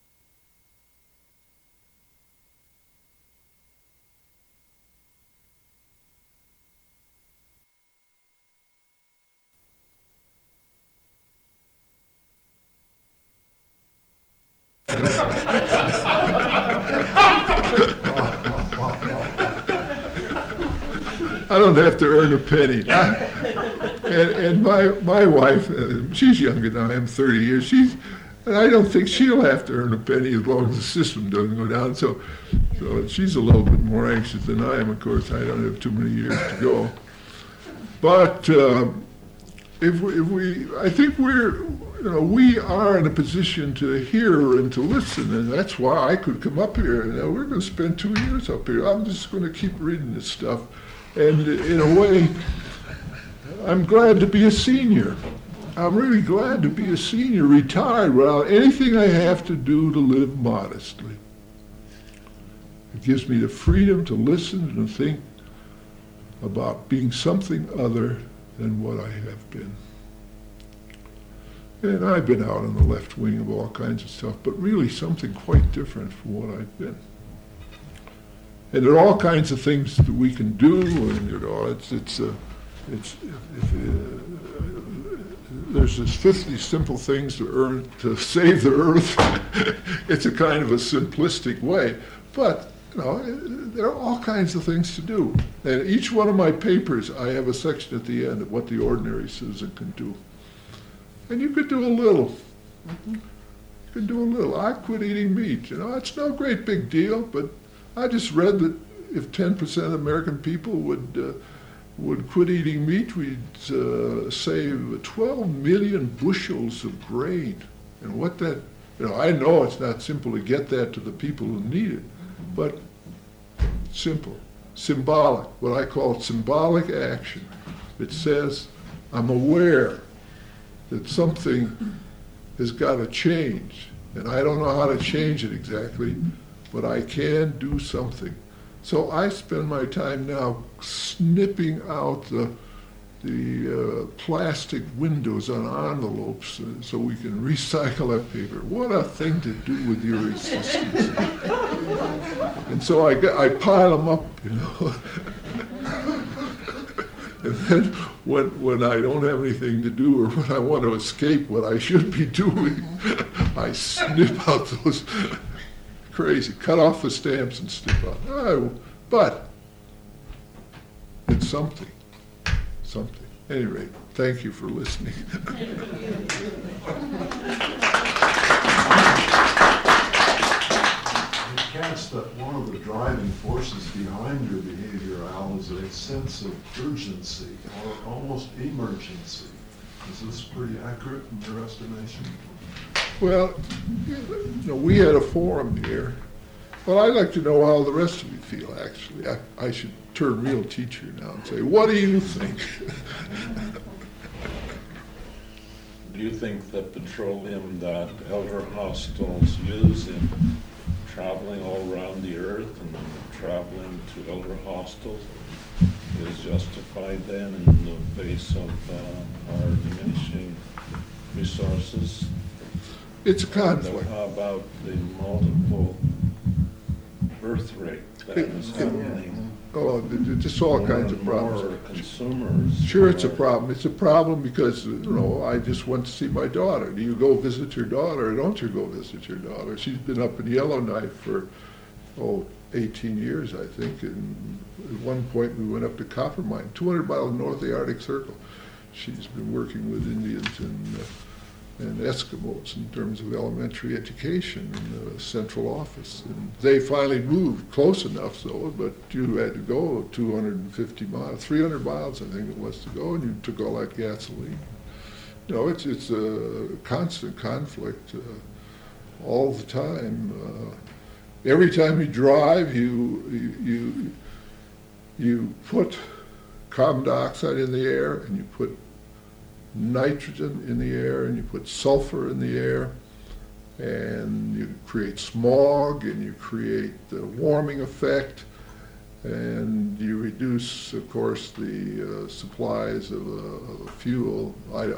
I don't have to earn a penny. And my wife, she's younger than I am, 30 years. And I don't think she'll have to earn a penny as long as the system doesn't go down. So she's a little bit more anxious than I am. Of course, I don't have too many years to go. But I think we are in a position to hear and to listen, and that's why I could come up here. We're going to spend 2 years up here. I'm just going to keep reading this stuff. And in a way, I'm glad to be a senior. I'm really glad to be a senior, retired, without anything I have to do to live modestly. It gives me the freedom to listen and to think about being something other than what I have been. And I've been out on the left wing of all kinds of stuff, but really something quite different from what I've been. And there are all kinds of things that we can do, and there's this 50 simple things to save the earth. It's a kind of a simplistic way, but there are all kinds of things to do. And each one of my papers, I have a section at the end of what the ordinary citizen can do. And you could do a little. You could do a little. I quit eating meat. It's no great big deal, but I just read that if 10% of American people would quit eating meat, we'd save 12 million bushels of grain. And what that, I know it's not simple to get that to the people who need it, but simple, symbolic, what I call symbolic action. It says, I'm aware that something has got to change, and I don't know how to change it exactly, but I can do something. So I spend my time now snipping out the plastic windows on envelopes so we can recycle that paper. What a thing to do with your existence. And so I pile them up, And then when I don't have anything to do or when I want to escape what I should be doing, I snip out those crazy, cut off the stamps and snip out. But it's something. At any rate, thank you for listening. Catch that one of the driving forces behind your behavior, Al, is a sense of urgency or almost emergency. Is this pretty accurate in your estimation? Well, we had a forum here. Well, I'd like to know how the rest of you feel, actually. I should turn real teacher now and say, what do you think? Do you think that petroleum that elder hostels use in traveling all around the earth and traveling to elder hostels is justified then in the face of our diminishing resources? It's a conflict. How about the multiple birth rate that is happening? Oh, just all kinds of problems. More consumers. Sure, it's a problem. It's a problem because, I just went to see my daughter. Do you go visit your daughter or don't you go visit your daughter? She's been up in Yellowknife for, 18 years, I think. And at one point we went up to Coppermine, 200 miles north of the Arctic Circle. She's been working with Indians and Eskimos in terms of elementary education in the central office. And they finally moved close enough so, but you had to go 250 miles, 300 miles I think it was to go, and you took all that gasoline. It's a constant conflict all the time. Every time you drive, you put carbon dioxide in the air, and you put nitrogen in the air, and you put sulfur in the air, and you create smog, and you create the warming effect, and you reduce, of course, the supplies of fuel.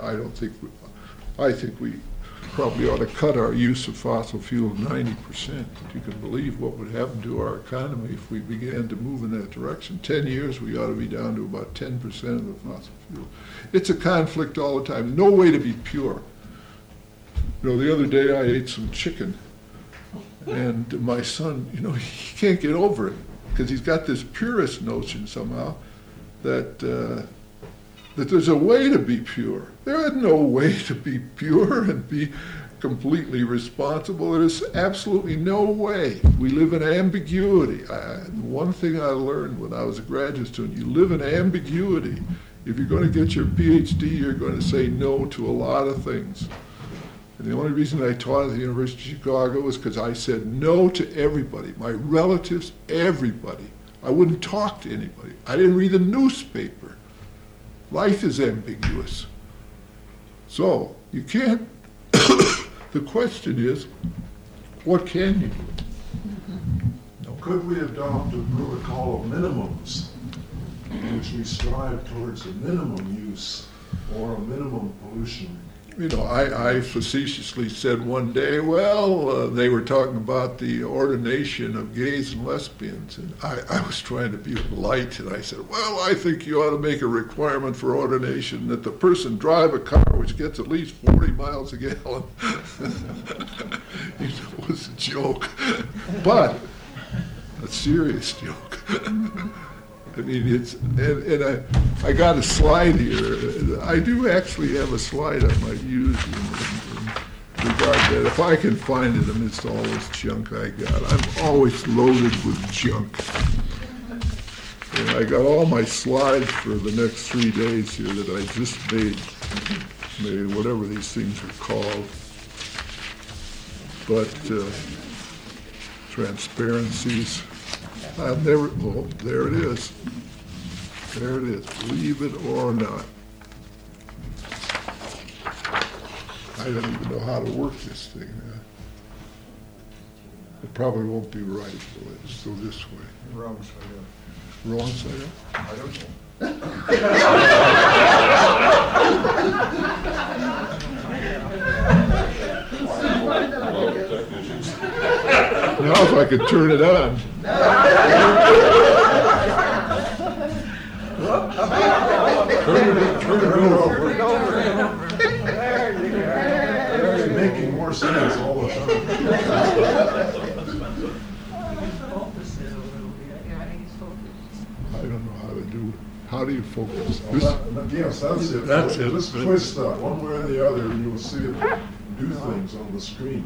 I think we probably ought to cut our use of fossil fuel 90%. You can believe what would happen to our economy if we began to move in that direction. 10 years, we ought to be down to about 10% of the fossil fuel. It's a conflict all the time. No way to be pure. The other day I ate some chicken, and my son, he can't get over it because he's got this purist notion somehow that there's a way to be pure. There is no way to be pure and be completely responsible. There's absolutely no way. We live in ambiguity. One thing I learned when I was a graduate student, you live in ambiguity. If you're going to get your PhD, you're going to say no to a lot of things. And the only reason I taught at the University of Chicago was because I said no to everybody, my relatives, everybody. I wouldn't talk to anybody. I didn't read the newspaper. Life is ambiguous. So you can't, the question is, what can you do? Could we adopt a protocol of minimums, in which we strive towards a minimum use or a minimum pollution? You know, I facetiously said one day, well, they were talking about the ordination of gays and lesbians, and I was trying to be polite, and I said, well, I think you ought to make a requirement for ordination that the person drive a car which gets at least 40 miles a gallon. It was a joke, but a serious joke. I mean, it's, and I got a slide here. I do actually have a slide I might use in regard to that. If I can find it amidst all this junk I got. I'm always loaded with junk. And I got all my slides for the next 3 days here that I just made whatever these things are called. But transparencies. I've never, oh, there it is. There it is, believe it or not. I don't even know how to work this thing. It probably won't be right, so let's go this way. Wrong side up. Wrong side up? I don't know. Now if I could turn it on. Turn it over. You're making more sense all the time. I don't know how to do it. How do you focus? Yes, that's it. That's it. Just twist that one way or the other, and you'll see it do things on the screen.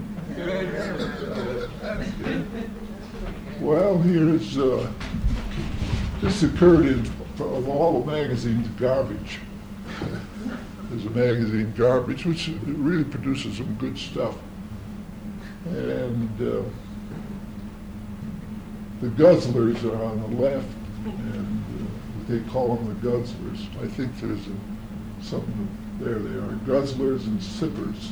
Well, here's, this occurred in, of all the magazines, Garbage. There's a magazine, Garbage, which really produces some good stuff. And the Guzzlers are on the left, and they call them the Guzzlers. I think there's something, there they are, Guzzlers and Sippers.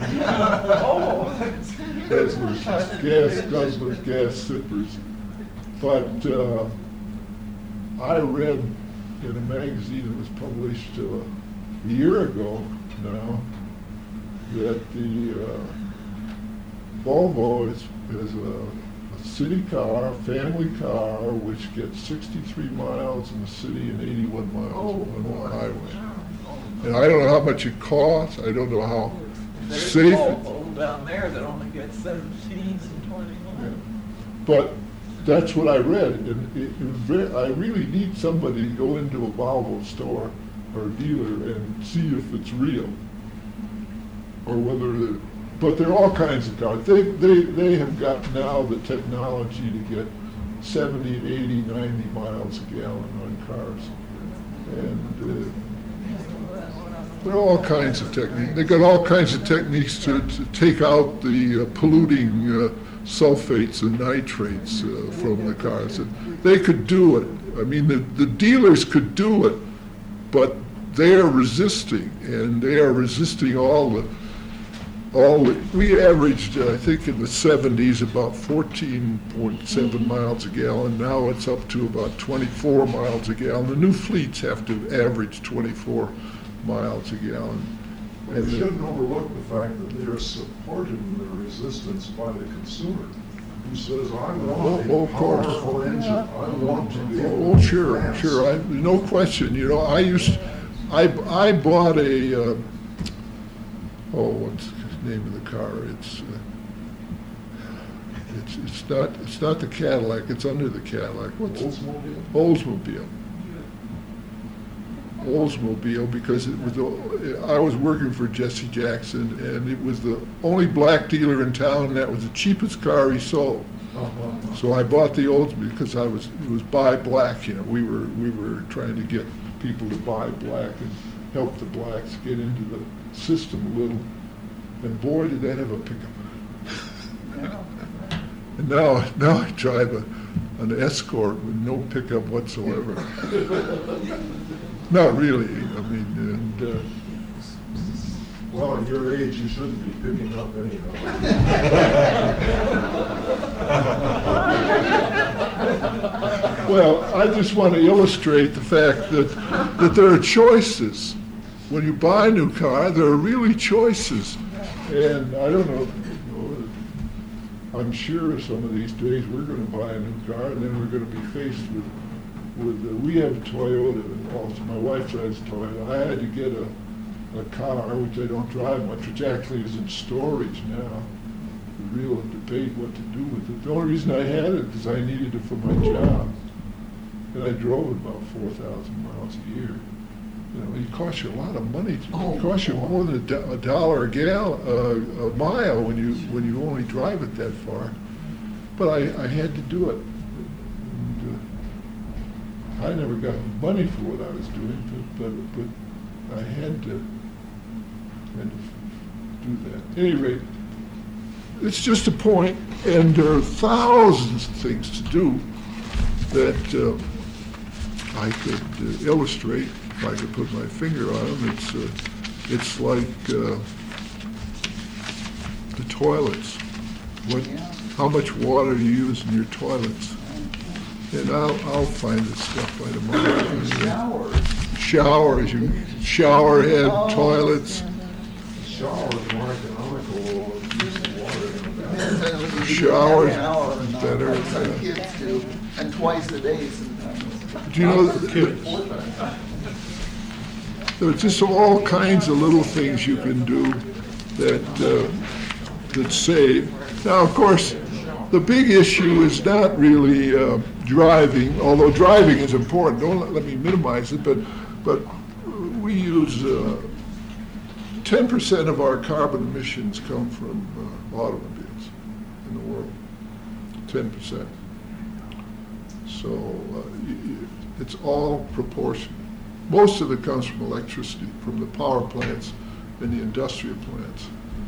Guzzlers, Guzzlers, gas sippers. But I read in a magazine that was published a year ago now that the Volvo is a city car, family car, which gets 63 miles in the city and 81 miles on the highway. And I don't know how much it costs. I don't know how safe. There's Volvo down there that only gets 17 and 21. But that's what I read, and I really need somebody to go into a Volvo store or dealer and see if it's real, or whether. But there are all kinds of cars. They have got now the technology to get 70, 80, 90 miles a gallon on cars, and there are all kinds of techniques. They got all kinds of techniques to take out the polluting sulfates and nitrates from the cars. They could do it. I mean, the dealers could do it, but they are resisting, and they are resisting all the. We averaged, I think, in the 70s about 14.7 miles a gallon. Now it's up to about 24 miles a gallon. The new fleets have to average 24 miles a gallon. And we shouldn't overlook the fact that they are supporting the resistance by the consumer, who says, I want a powerful engine. I want to be able to advance." Sure. No question. You know, I bought a, what's the name of the car? It's not the Cadillac. It's under the Cadillac. What's it? Oldsmobile? Oldsmobile, because it was I was working for Jesse Jackson, and it was the only black dealer in town, and that was the cheapest car he sold. So I bought the Oldsmobile because it was buy black. You know, we were trying to get people to buy black and help the blacks get into the system a little. And boy, did that have a pickup. Yeah. And now I drive an Escort with no pickup whatsoever. Not really, I mean, and, Well, at your age, you shouldn't be picking up anyhow. well, I just want to illustrate the fact that there are choices. When you buy a new car, there are really choices. And I don't know, I'm sure some of these days we're going to buy a new car and then we're going to be faced with we have a Toyota, also my wife drives a Toyota. I had to get a car, which I don't drive much, which actually is in storage now. The real debate what to do with it. The only reason I had it is I needed it for my job. And I drove it about 4,000 miles a year. You know, it costs you a lot of money. It costs you more than $1 a mile when you only drive it that far. But I had to do it. And, I never got money for what I was doing, but I had to do that. At any rate, it's just a point, and there are thousands of things to do that I could illustrate if I could put my finger on them. It's like the toilets. How much water you use in your toilets. And I'll find this stuff by tomorrow. Showers, you shower head, toilets. Shower is more economical use of water than that. Showers better. better. Some kids do, and twice a day sometimes. Do you know, there's just all kinds of little things you can do that save. Now, of course, the big issue is not really driving, although driving is important. Don't let me minimize it, but we use 10% of our carbon emissions come from automobiles in the world. 10%. So it's all proportional. Most of it comes from electricity, from the power plants and the industrial plants.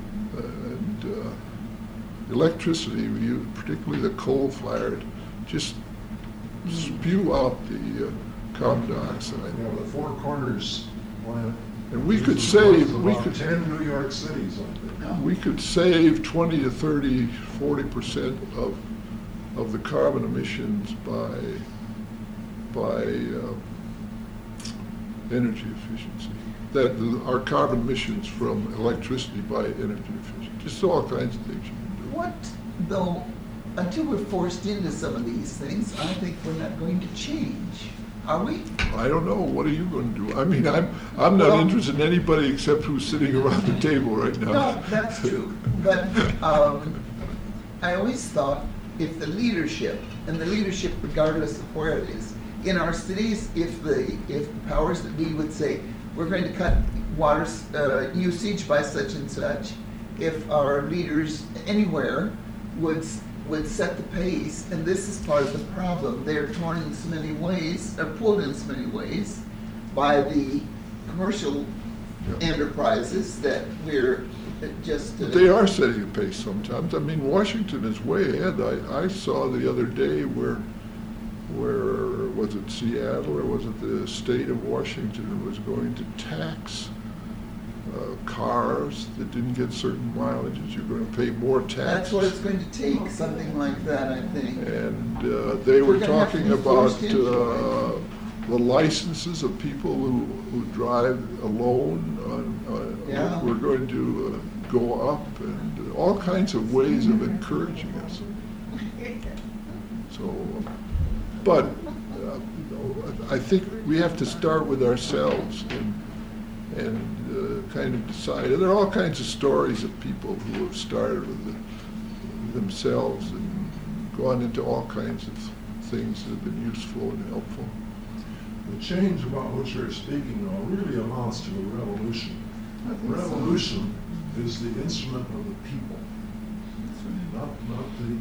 Electricity, we use, particularly the coal-fired, just spew out the carbon dioxide. You know, the Four Corners plant. And we could save, About 10 New York cities on it. we could save 20 to 30, 40% of the carbon emissions by energy efficiency. Our carbon emissions from electricity by energy efficiency. Just all kinds of things you can do. What, though, until we're forced into some of these things, I think we're not going to change, are we? I don't know. What are you going to do? I mean, I'm not Well- interested in anybody except who's sitting around the table right now. No, that's true. But I always thought if the leadership, and the leadership regardless of where it is, in our cities, if the powers that be would say, we're going to cut water usage by such and such, if our leaders anywhere would set the pace, and this is part of the problem, they're torn in so many ways, or pulled in so many ways by the commercial enterprises that we're just... They are setting a pace sometimes. I mean, Washington is way ahead. I saw the other day where was it Seattle or was it the state of Washington was going to tax cars that didn't get certain mileages. You're going to pay more taxes. That's what it's going to take, something like that, I think. And they were We're gonna have to talking be about forced into the licenses of people who drive alone. Yeah. We're going to go up, and all kinds of ways of encouraging us. So, but I think we have to start with ourselves and kind of decide. There are all kinds of stories of people who have started with themselves and gone into all kinds of things that have been useful and helpful. The change about which you're speaking, though, really amounts to a revolution. Revolution is the instrument of the people, not the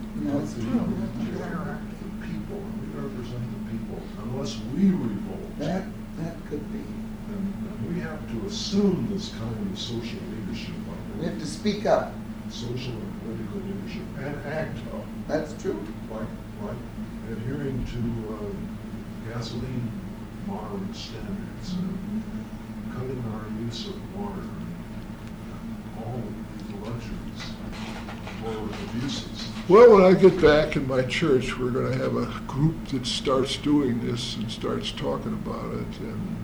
people. We represent the people. Unless we revolt, That could be. and we have to assume assume this kind of social leadership, We have to speak up. social and political leadership, and act up, That's true. like adhering to gasoline modern standards, cutting our use of water, all the luxuries or abuses. Well, when I get back in my church, we're gonna have a group that starts doing this and starts talking about it, and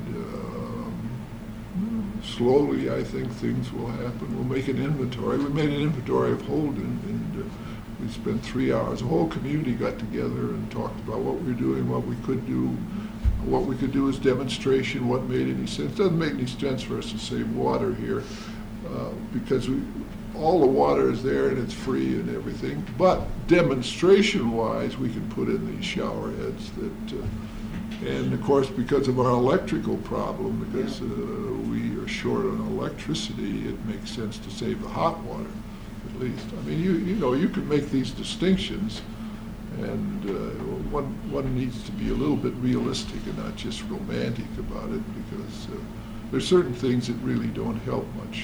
slowly, I think things will happen. We'll make an inventory. We made an inventory of Holden, and we spent 3 hours. The whole community got together and talked about what we were doing, what we could do. What we could do as demonstration, what made any sense. It doesn't make any sense for us to save water here, because all the water is there and it's free and everything. But demonstration-wise, we can put in these shower heads that, and of course, because of our electrical problem, because we are short on electricity, it makes sense to save the hot water, at least. I mean, you know, you can make these distinctions, and one needs to be a little bit realistic and not just romantic about it, because there's certain things that really don't help much.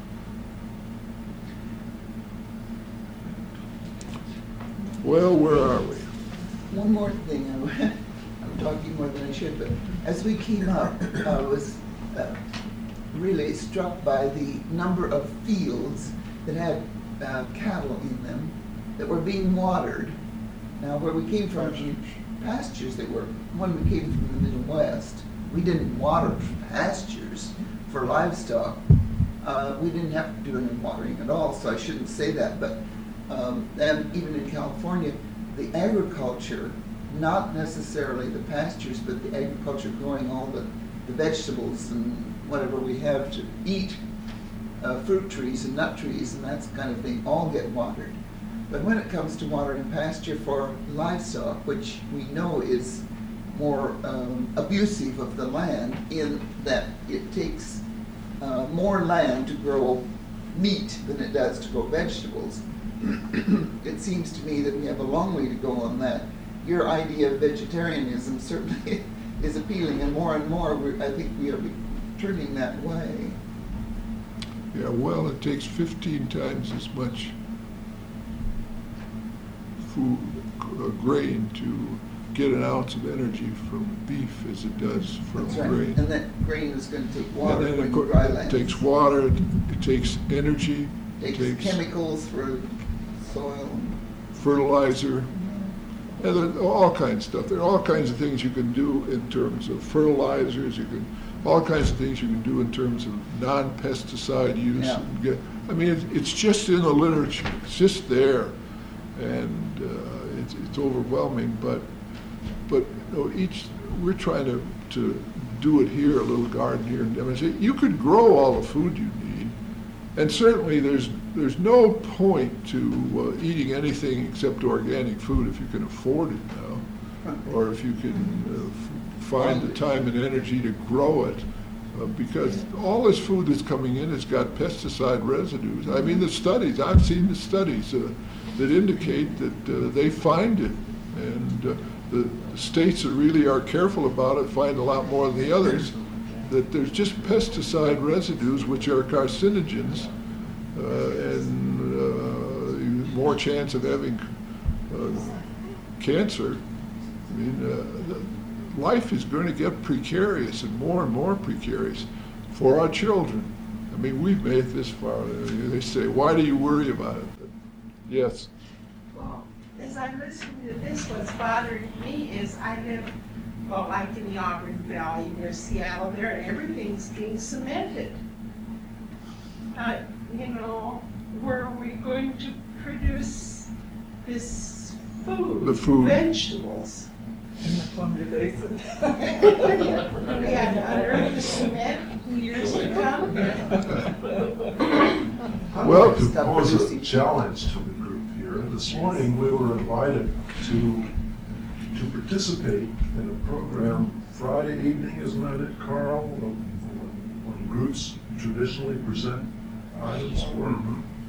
Well, where are we? One more thing, I'm talking more than I should, but as we came up, I was really struck by the number of fields that had cattle in them that were being watered. Now, where we came from, pastures they were. When we came from the Middle West, we didn't water pastures for livestock. We didn't have to do any watering at all, so I shouldn't say that, but and even in California, the agriculture, not necessarily the pastures, but the agriculture growing all the vegetables and whatever we have to eat, fruit trees and nut trees and that kind of thing, all get watered. But when it comes to watering pasture for livestock, which we know is more abusive of the land in that it takes more land to grow meat than it does to grow vegetables, it seems to me that we have a long way to go on that. Your idea of vegetarianism certainly is appealing, and more I think we are turning that way. Yeah, well, it takes 15 times as much food, grain to get an ounce of energy from beef as it does from That's right. grain. And that grain is going to take water And then, from of course, dry it land. takes water, it takes energy, Takes chemicals for soil. fertilizer, and there are all kinds of stuff. There are all kinds of things you can do in terms of fertilizers. All kinds of things you can do in terms of non-pesticide use. Yeah. I mean, it's just in the literature. It's just there, and it's overwhelming. But you know, we're trying to do it here, a little garden here, and demonstrate. You could grow all the food you need, and certainly there's no point to eating anything except organic food if you can afford it now, or if you can find the time and energy to grow it, because all this food that's coming in has got pesticide residues. I mean, I've seen the studies that indicate that they find it, and the states that really are careful about it find a lot more than the others, that there's just pesticide residues which are carcinogens, and more chance of having cancer. I mean, life is going to get precarious and more precarious for our children. I mean, we've made it this far. They say, why do you worry about it? Yes. Well, as I listen to this, what's bothering me is I live, well, like in the Auburn Valley near Seattle there, and everything's being cemented. You know, where are we going to produce this food? The food. Vegetables. In the Columbia Basin. We had to unearth the cement in years to come. I'd Well- like to pose a challenge to the group here. This morning, we were invited to participate in a program Friday evening, isn't that it, Carl? When groups traditionally present items for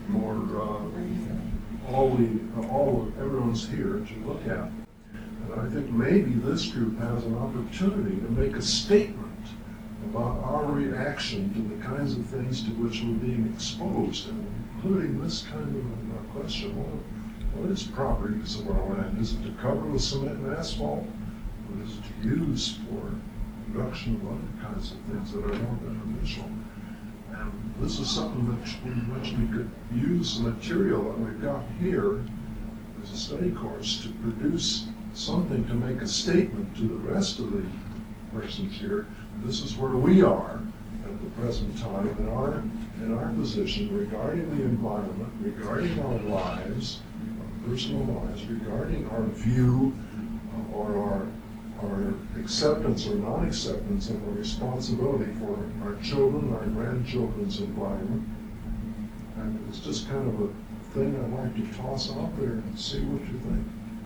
everyone's here to look at. And I think maybe this group has an opportunity to make a statement about our reaction to the kinds of things to which we're being exposed, and including this kind of a question. What is proper use of our land? Is it to cover with cement and asphalt? Or is it to use for production of other kinds of things that are more beneficial? And this is something in which we could use the material that we've got here as a study course to produce something to make a statement to the rest of the persons here. This is where we are at the present time in our position regarding the environment, regarding our lives, our personal lives, regarding our view or our acceptance or non-acceptance of a responsibility for our children, our grandchildren's environment. And it's just kind of a thing I'd like to toss out there and see what you think.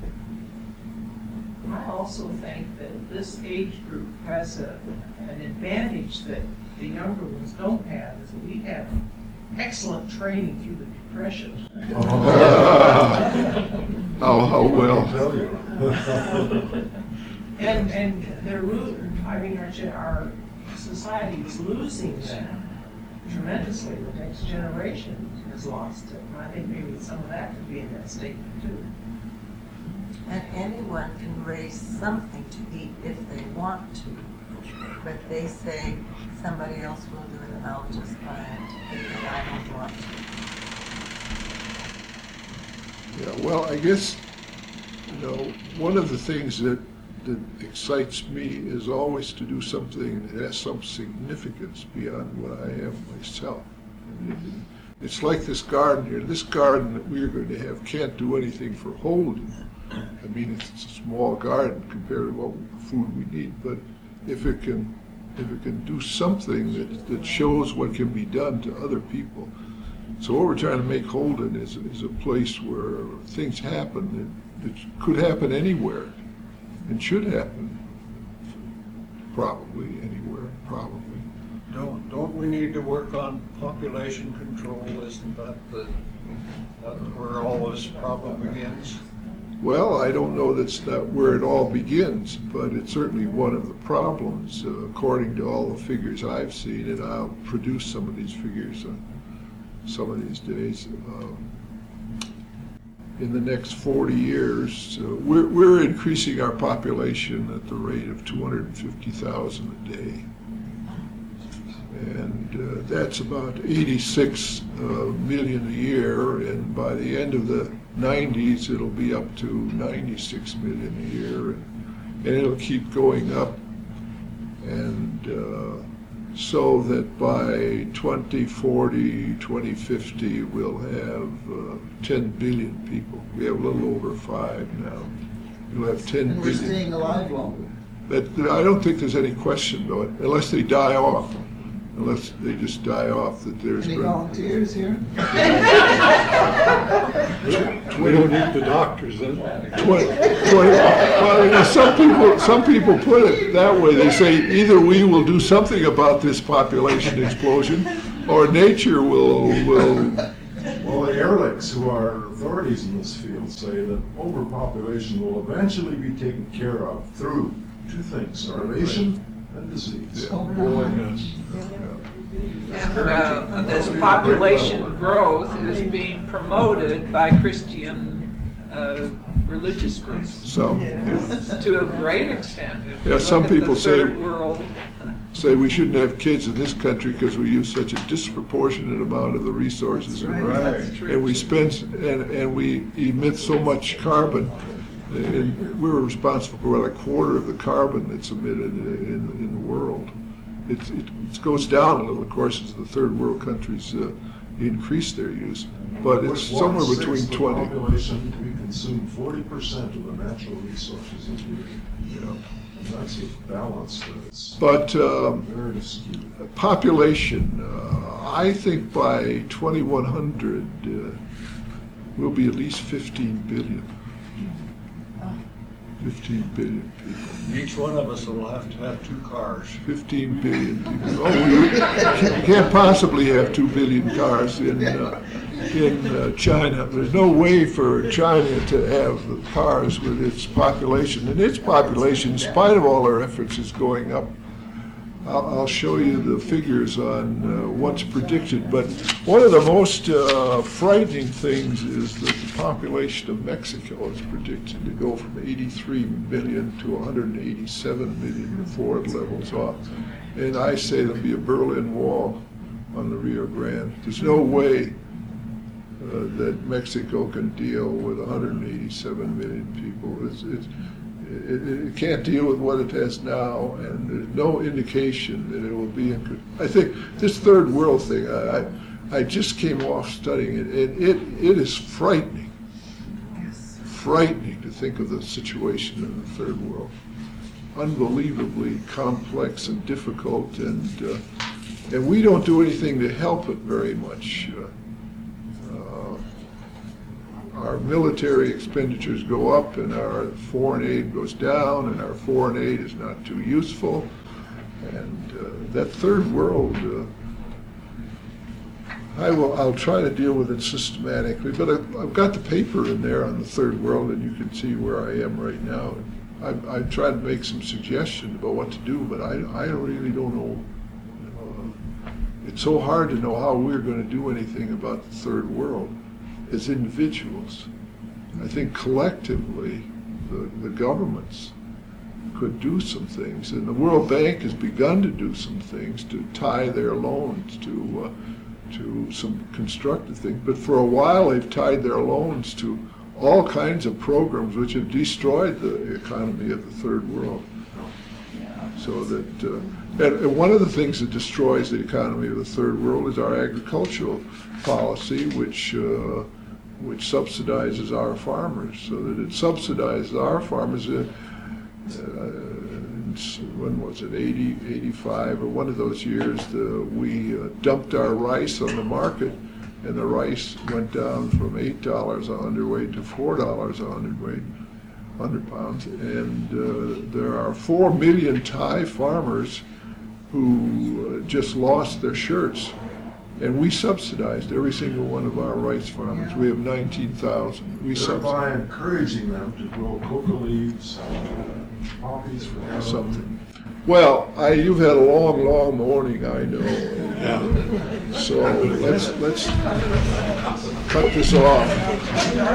I also think that this age group has an advantage that the younger ones don't have, is that we have excellent training through the Depression. How well. Tell you. And they're our society is losing that tremendously. The next generation has lost it. And I think maybe some of that could be in that statement too. And anyone can raise something to eat if they want to. But they say somebody else will do it and I'll just buy it because I don't want to. Yeah, well, I guess, one of the things that excites me is always to do something that has some significance beyond what I am myself. It's like this garden here. This garden that we're going to have can't do anything for holding. I mean, it's a small garden compared to what food we need, but if it can do something that shows what can be done to other people. So what we're trying to make Holden is a place where things happen that could happen anywhere and should happen probably anywhere, probably. Don't we need to work on population control? Isn't that where all this problem begins? Well, I don't know that's not where it all begins, but it's certainly one of the problems, according to all the figures I've seen, and I'll produce some of these figures some of these days. In the next 40 years, we're increasing our population at the rate of 250,000 a day. And that's about 86 million a year, and by the end of the 90s, it'll be up to 96 million a year, and it'll keep going up. And so that by 2040, 2050, we'll have 10 billion people. We have a little over 5 now. We'll have 10 And we're billion. staying alive longer. But I don't think there's any question, though, unless they die off. Unless they just die off, that there's Any been... volunteers here? We don't need the doctors then. Well, some people put it that way. They say either we will do something about this population explosion, or nature will. Well, the Ehrlichs, who are authorities in this field, say that overpopulation will eventually be taken care of through two things: starvation and disease. And this population growth is being promoted by Christian religious groups Some to a great extent. If you Yeah, some look at the people say- third world, say we shouldn't have kids in this country because we use such a disproportionate amount of the resources. that's true. And we spend and we emit so much carbon. And we're responsible for about a quarter of the carbon that's emitted in the world. It goes down a little, of course, as the third world countries increase their use, but it's With somewhere 1/6 between of the 20. population, we consume 40% of the natural resources of the earth. You know. And that's a balance that's But very skewed. population, I think by 2100 we'll be at least 15 billion. 15 billion people. Each one of us will have to have 2 cars. 15 billion people. Oh, you can't possibly have 2 billion cars in China. There's no way for China to have cars with its population. And its population, in spite of all our efforts, is going up I'll show you the figures on what's predicted, but one of the most frightening things is that the population of Mexico is predicted to go from 83 million to 187 million before it levels off. And I say there'll be a Berlin Wall on the Rio Grande. There's no way that Mexico can deal with 187 million people. It can't deal with what it has now, and there's no indication that it will be in. I think this third world thing, I just came off studying it, and it is frightening. Frightening to think of the situation in the third world. Unbelievably complex and difficult, and we don't do anything to help it very much. Our military expenditures go up and our foreign aid goes down, and our foreign aid is not too useful. And that third world, I'll try to deal with it systematically, but I've got the paper in there on the third world, and you can see where I am right now. I've tried to make some suggestions about what to do, but I really don't know. It's so hard to know how we're going to do anything about the third world as individuals. I think collectively the governments could do some things, and the World Bank has begun to do some things to tie their loans to some constructive things. But for a while they've tied their loans to all kinds of programs which have destroyed the economy of the third world. So that, and one of the things that destroys the economy of the third world is our agricultural policy, which subsidizes our farmers, so that it subsidizes our farmers. When was it, 80, 85, or one of those years, we dumped our rice on the market, and the rice went down from $8 a hundredweight to $4 a hundredweight, 100 pounds. And there are 4 million Thai farmers who just lost their shirts. And we subsidized every single one of our rice farmers. We have 19,000. We Thereby encouraging them to grow coca leaves, poppies for heroin. Something. Well, you've had a long, long morning, I know. Yeah. So let's cut this off.